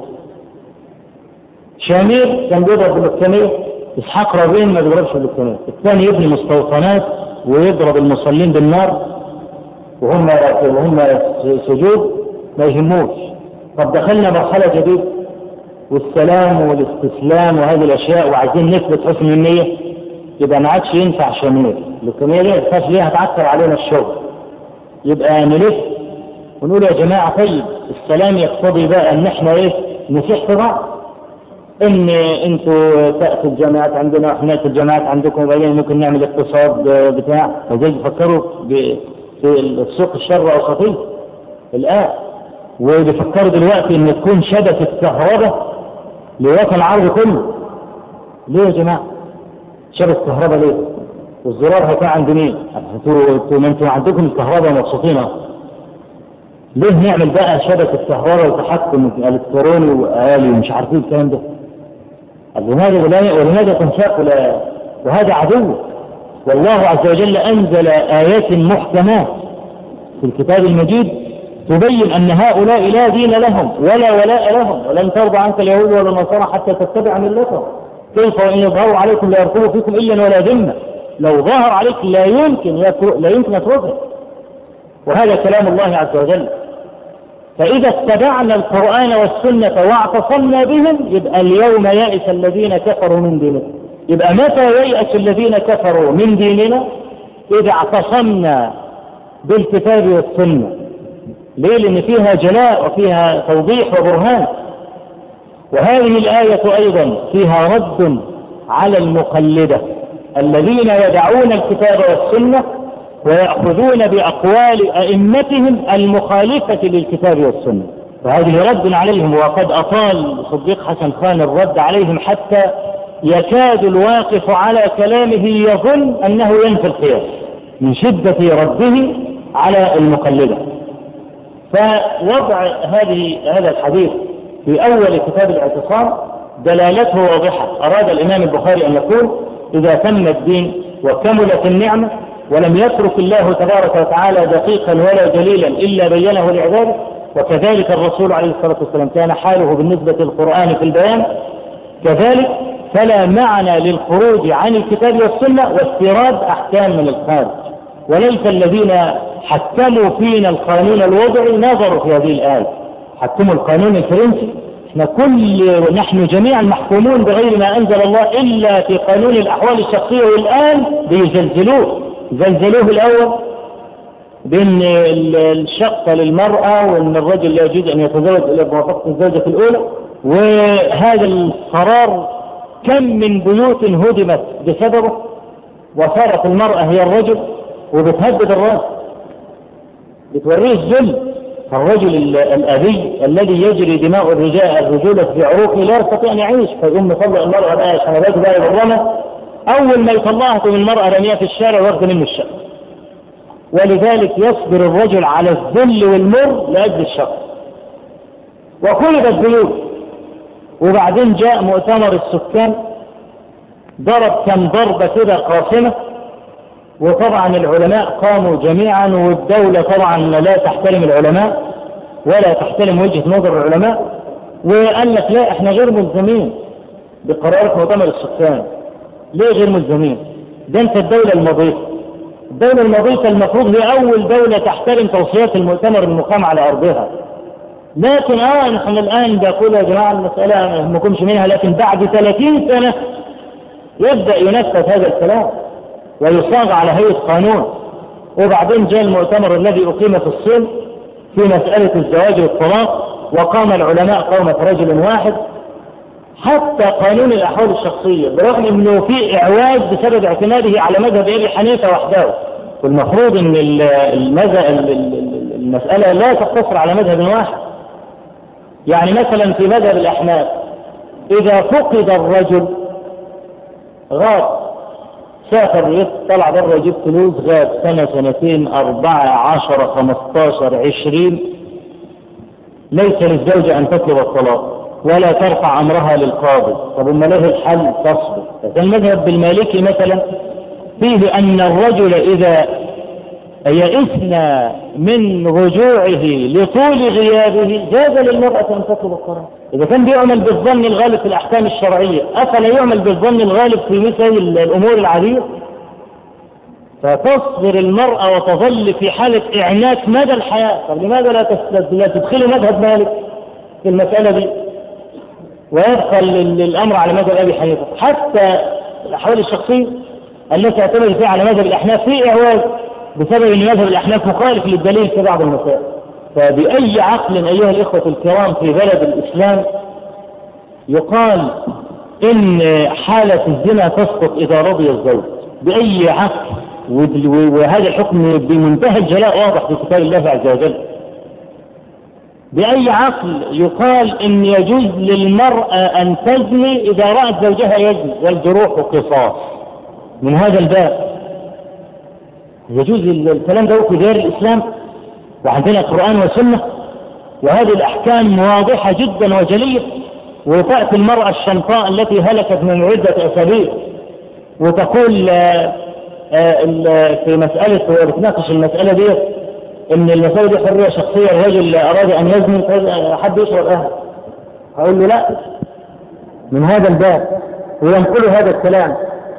شامير كان بيضرب بالإسلامية، إسحاق رابين ما بيضربش بالإسلامية، الثاني يبني مستوطنات ويضرب المصلين بالنار وهم وهم سجود ما يهموش. طب دخلنا مرحلة جديدة والسلام والاستسلام وهذه الأشياء وعايزين نثبت حسن النية، يبقى ما عادش ينفع شامير. الإسلامية دي تخاف ليها هتعكر علينا الشغل. يبقى نلف ونقول يا جماعة طيب السلام يقتضي بقى ان احنا ايه نسيح في بعض، ان انتوا تأتوا الجامعات عندنا واحنا نأتي الجامعات عندكم وبعدين ممكن نعمل اقتصاد بتاع. وزي بيفكروا في السوق الشر وسطيه الآن، وبيفكروا دلوقتي ان تكون شبكة كهرباء لوطن العربي كله. ليه يا جماعة شبكة كهرباء ليه؟ والزرار هيكون عند مين؟ انتوا ما انتوا عندكم الكهرباء مبسوطين. ليه نعمل بقى شبكة كهرباء وتحكم الكتروني وآلي ومش عارفين الكلام ده؟ لماذا ولماذا تنشاق؟ وهذا عدو. والله عز وجل أنزل آيات محكمات في الكتاب المجيد تبين أن هؤلاء لا دين لهم ولا ولاء لهم، ولن ترضى عنك اليهود ولا النصارى حتى تتبع ملتهم. كيف وإن يظهروا عليكم لا يرقبوا فيكم إلا ولا ذمة. لو ظهر عليك لا يمكن لا يمكن يتركه. وهذا كلام الله عز وجل. فإذا اتبعنا القرآن والسنة واعتصمنا بهم يبقى اليوم يئس الذين كفروا من ديننا. يبقى متى ييأس الذين كفروا من ديننا؟ إذا اعتصمنا بالكتاب والسنة. ليه؟ لأن فيها جلاء وفيها توضيح وبرهان. وهذه الآية أيضا فيها رد على المقلدة الذين يدعون الكتاب والسنة ويأخذون بأقوال أئمتهم المخالفة للكتاب والسنة. فهذه رد عليهم، وقد أطال صديق حسن خان الرد عليهم حتى يكاد الواقف على كلامه يظن أنه ينفي القياس من شدة رده على المقلدة. فوضع هذه هذا الحديث في أول كتاب الاعتصام دلالته واضحة. أراد الإمام البخاري أن يقول إذا تم الدين وكملت النعمة ولم يترك الله تبارك وتعالى دقيقا ولا جليلا إلا بينه لعباده، وكذلك الرسول عليه الصلاة والسلام كان حاله بالنسبة للقرآن في البيان، كذلك فلا معنى للخروج عن الكتاب والسنة واستيراد أحكام من الخارج. وليس الذين حكموا فينا القانون الوضعي نظروا في هذه الآية، حكموا القانون الفرنسي، احنا كل نحن جميعا محكومون بغير ما أنزل الله إلا في قانون الأحوال الشخصية، والآن بيزلزلوه زلزلوه الأول بأن الشقة للمرأة وأن الرجل لا يجوز أن يتزوج إلا بموافقة الزوجة الأولى. وهذا القرار كم من بيوت هدمت بسببه، وصارت المرأة هي الرجل وبتهدد الرجل، بتوريه الذل. فالرجل الأبي الذي يجري دماء الرجال الرجولة في عروقه لا يستطيع أن يعيش، فيقوم يطلق المرأة بقى شنبات بقى بالرمى، أول ما يطلعها من المرأة رميها في الشارع واخد منه الشقة. ولذلك يصبر الرجل على الذل والمر لأجل الشقة. وخلدت بيوت، وبعدين جاء مؤتمر السكان ضرب كم ضربة كده قاسمة، وطبعا العلماء قاموا جميعا، والدولة طبعا لا تحترم العلماء ولا تحترم وجهة نظر العلماء، وقال لك لا احنا غير ملزمين بقرارات مؤتمر السكان. ليه غير ملزمين؟ ده انت الدولة المضيفة، الدولة المضيفة المفروض هي أول دولة تحترم توصيات المؤتمر المقام على أرضها. لكن اه نحن الآن بقول يا جماعة المسألة ما كنش منها، لكن بعد ثلاثين سنة يبدأ ينفذ هذا الكلام ويصاغ على هيئة قانون. وبعدين جاء المؤتمر الذي أقيم في الصين في مسألة الزواج والطلاق، وقام العلماء قومة رجل واحد. حتى قانون الأحوال الشخصية برغم أنه في إعواز بسبب اعتماده على مذهب أبي حنيفة وحده، والمفروض أن المسألة لا تقتصر على مذهب واحد. يعني مثلا في مذهب الأحناف إذا فقد الرجل غاب، سافر طلع بره يجيب فلوس، غاب سنة سنتين أربعة عشر خمستاشر عشرين، ليس للزوجة أن تطلب الطلاق ولا ترفع أمرها للقاضي. طب ما له الحل؟ تصبر. فالمذهب بالمالكي مثلا فيه أن الرجل إذا يئسنا من رجوعه لطول غيابه جاز للمرأة أن تطلب الطلاق. إذا كان بيعمل بالظن الغالب في الأحكام الشرعية، أفلا يعمل بالظن الغالب في مثل الأمور العادية؟ فتصبر المرأة وتظل في حالة إعناك مدى الحياة. طب لماذا لا تدخل مذهب مالك في المسألة دي ويدخل الأمر على مذهب أبي حنيفة؟ حتى الأحوال الشخصية التي اعتمد فيها على مذهب الأحناف في إعواز بسبب أن مذهب الأحناف مخالف للدليل في بعض المسائل. فبأي عقل أيها الإخوة الكرام في بلد الإسلام يقال إن حالة الزنا تسقط إذا رضي الزوج؟ بأي عقل؟ وهذا الحكم بمنتهى الجلاء واضح في كتاب الله عز وجل. بأي عقل يقال إن يجوز للمرأة أن تزني إذا رأت زوجها يزني والجروح قصاص؟ من هذا الباب يجوز الكلام ده في ديار الإسلام وعندنا قرآن وسنة؟ وهذه الأحكام واضحة جدا وجلية. وتأتي المرأة الشنطاء التي هلكت من عدة أسابيع وتقول في مسألة وبتناقش المسألة دي إن المسألة دي حرية شخصية، الرجل أراد أن يزني حب يشرب أهل، هقول له لا من هذا الباب، وينقل هذا الكلام.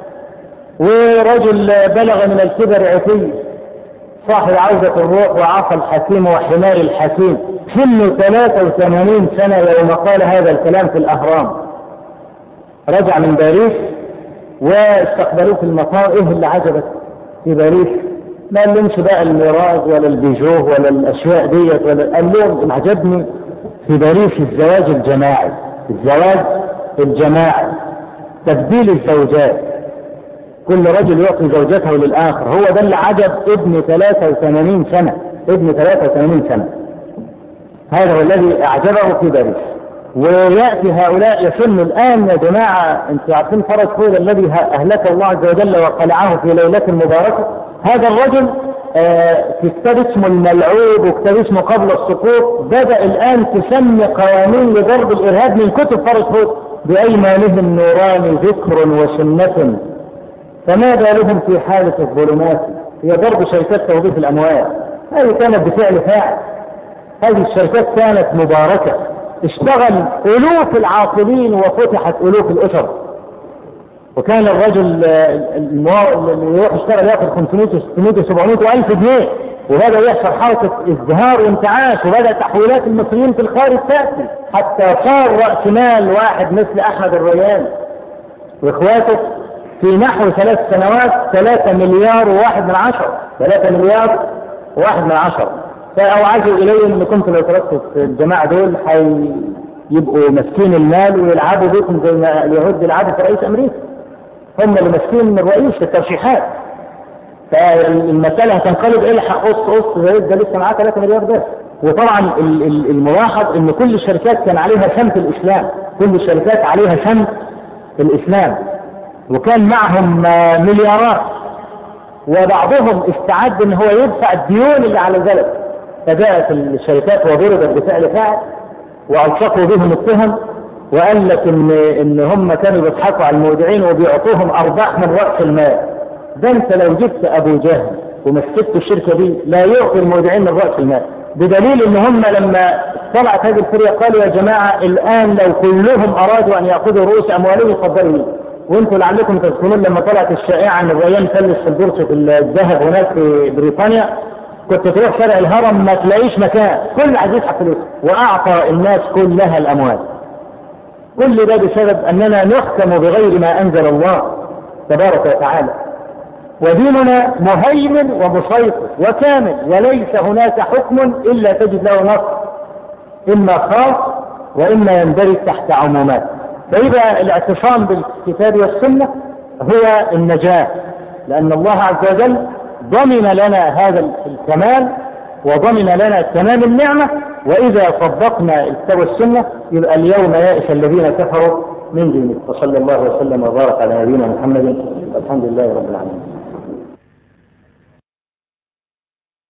ورجل بلغ من الكبر عتي صاحب عودة الروح وعصى الحكيم وحمار الحكيم، سنه ثلاثة وثمانين سنة يوم قال هذا الكلام في الأهرام. رجع من باريس واستقبلوه في المطار. ايه اللي عجبك في باريس؟ ما قال لهمش بقى الميراج ولا البيجوه ولا الاشياء ديت، ولا قال لهم عجبني في باريس الزواج الجماعي، الزواج الجماعي. تبديل الزوجات، كل رجل يعطي زوجته للآخر. هو ده اللي عجب ابن ثلاثة وثمانين سنة، ابن ثلاثة وثمانين سنة هذا هو الذي أعجبه في باريس. ويأتي هؤلاء يسن الآن يا جماعة، انتم عارفين فرس هو الذي أهلك الله عز وجل وقلعه في ليلة مباركة. هذا الرجل آه في كتاب اسمه الملعوب وكتاب اسمه قبل السقوط بدأ الآن تسمي قوانين لضرب الإرهاب من كتب فرس هود. بأيمانهم نوران ذكر وسنة فما بالهم في حالة الظلمات، هي ضرب شركات توظيف الأموال. هذه كانت بفعل فاعل، هذه الشركات كانت مباركة، اشتغل ألوف العاطلين وفتحت ألوف الأسر. وكان الرجل اللي يروح يشتغل ياخذ خمسمائة وستمائة وسبعمائة وألف جنيه، وبدأ يحصل حركة ازدهار وانتعاش، وبدأ تحويلات المصريين في الخارج تأتي، حتى صار رأس مال واحد مثل أحمد الريان وإخواته في نحو ثلاث سنوات ثلاثة مليار وواحد من عشر، ثلاثة مليار وواحد من عشر. فأوعزوا إليهم إن كنت لو تركت الجماعة دول هيبقوا مسكين المال ويلعبوا بكم زي ما اليهود يلعبوا في رئيس أمريكا، هم اللي مسكين الرئيس في الترشيحات. فالمسألة هتنقلب إلى قص قص زي ده لسه معاه ثلاثة مليار بس. وطبعا الملاحظ إن كل الشركات كان عليها سمت الإسلام، كل الشركات عليها سمت الإسلام، وكان معهم مليارات، وبعضهم استعد ان هو يدفع الديون اللي على البلد. فجاءت الشركات وضربت بفعل فاعل والصقوا بهم التهم، وقال لك ان ان هم كانوا بيضحكوا على المودعين وبيعطوهم ارباح من راس المال. ده انت لو جبت ابو جهل ومسكت الشركه دي لا يعطي المودعين من راس المال، بدليل ان هم لما طلعت هذه الفريق قالوا يا جماعه الان لو كلهم ارادوا ان ياخذوا رؤوس اموالهم يفضلوا. وانتم لعلكم تذكرون لما طلعت الشائعه عن الريان فلس في البورصه الذهب هناك في بريطانيا، كنت تروح شارع الهرم ما تلاقيش مكان، كل عايز يسحب فلوس، واعطى الناس كلها الاموال. كل ده بسبب اننا نحكم بغير ما انزل الله تبارك وتعالى. وديننا مهيمن ومسيطر وكامل، وليس هناك حكم الا تجد له نص، اما خاص واما يندرج تحت عمومات. فإذا الاعتصام بالكتاب والسنة هو النجاة، لأن الله عز وجل ضمن لنا هذا الكمال وضمن لنا تمام النعمة. وإذا صدقنا الكتاب والسنة يبقى اليوم يائس الذين كفروا من دينه. وصلى الله وسلم وبارك على نبينا محمد والحمد لله رب العالمين.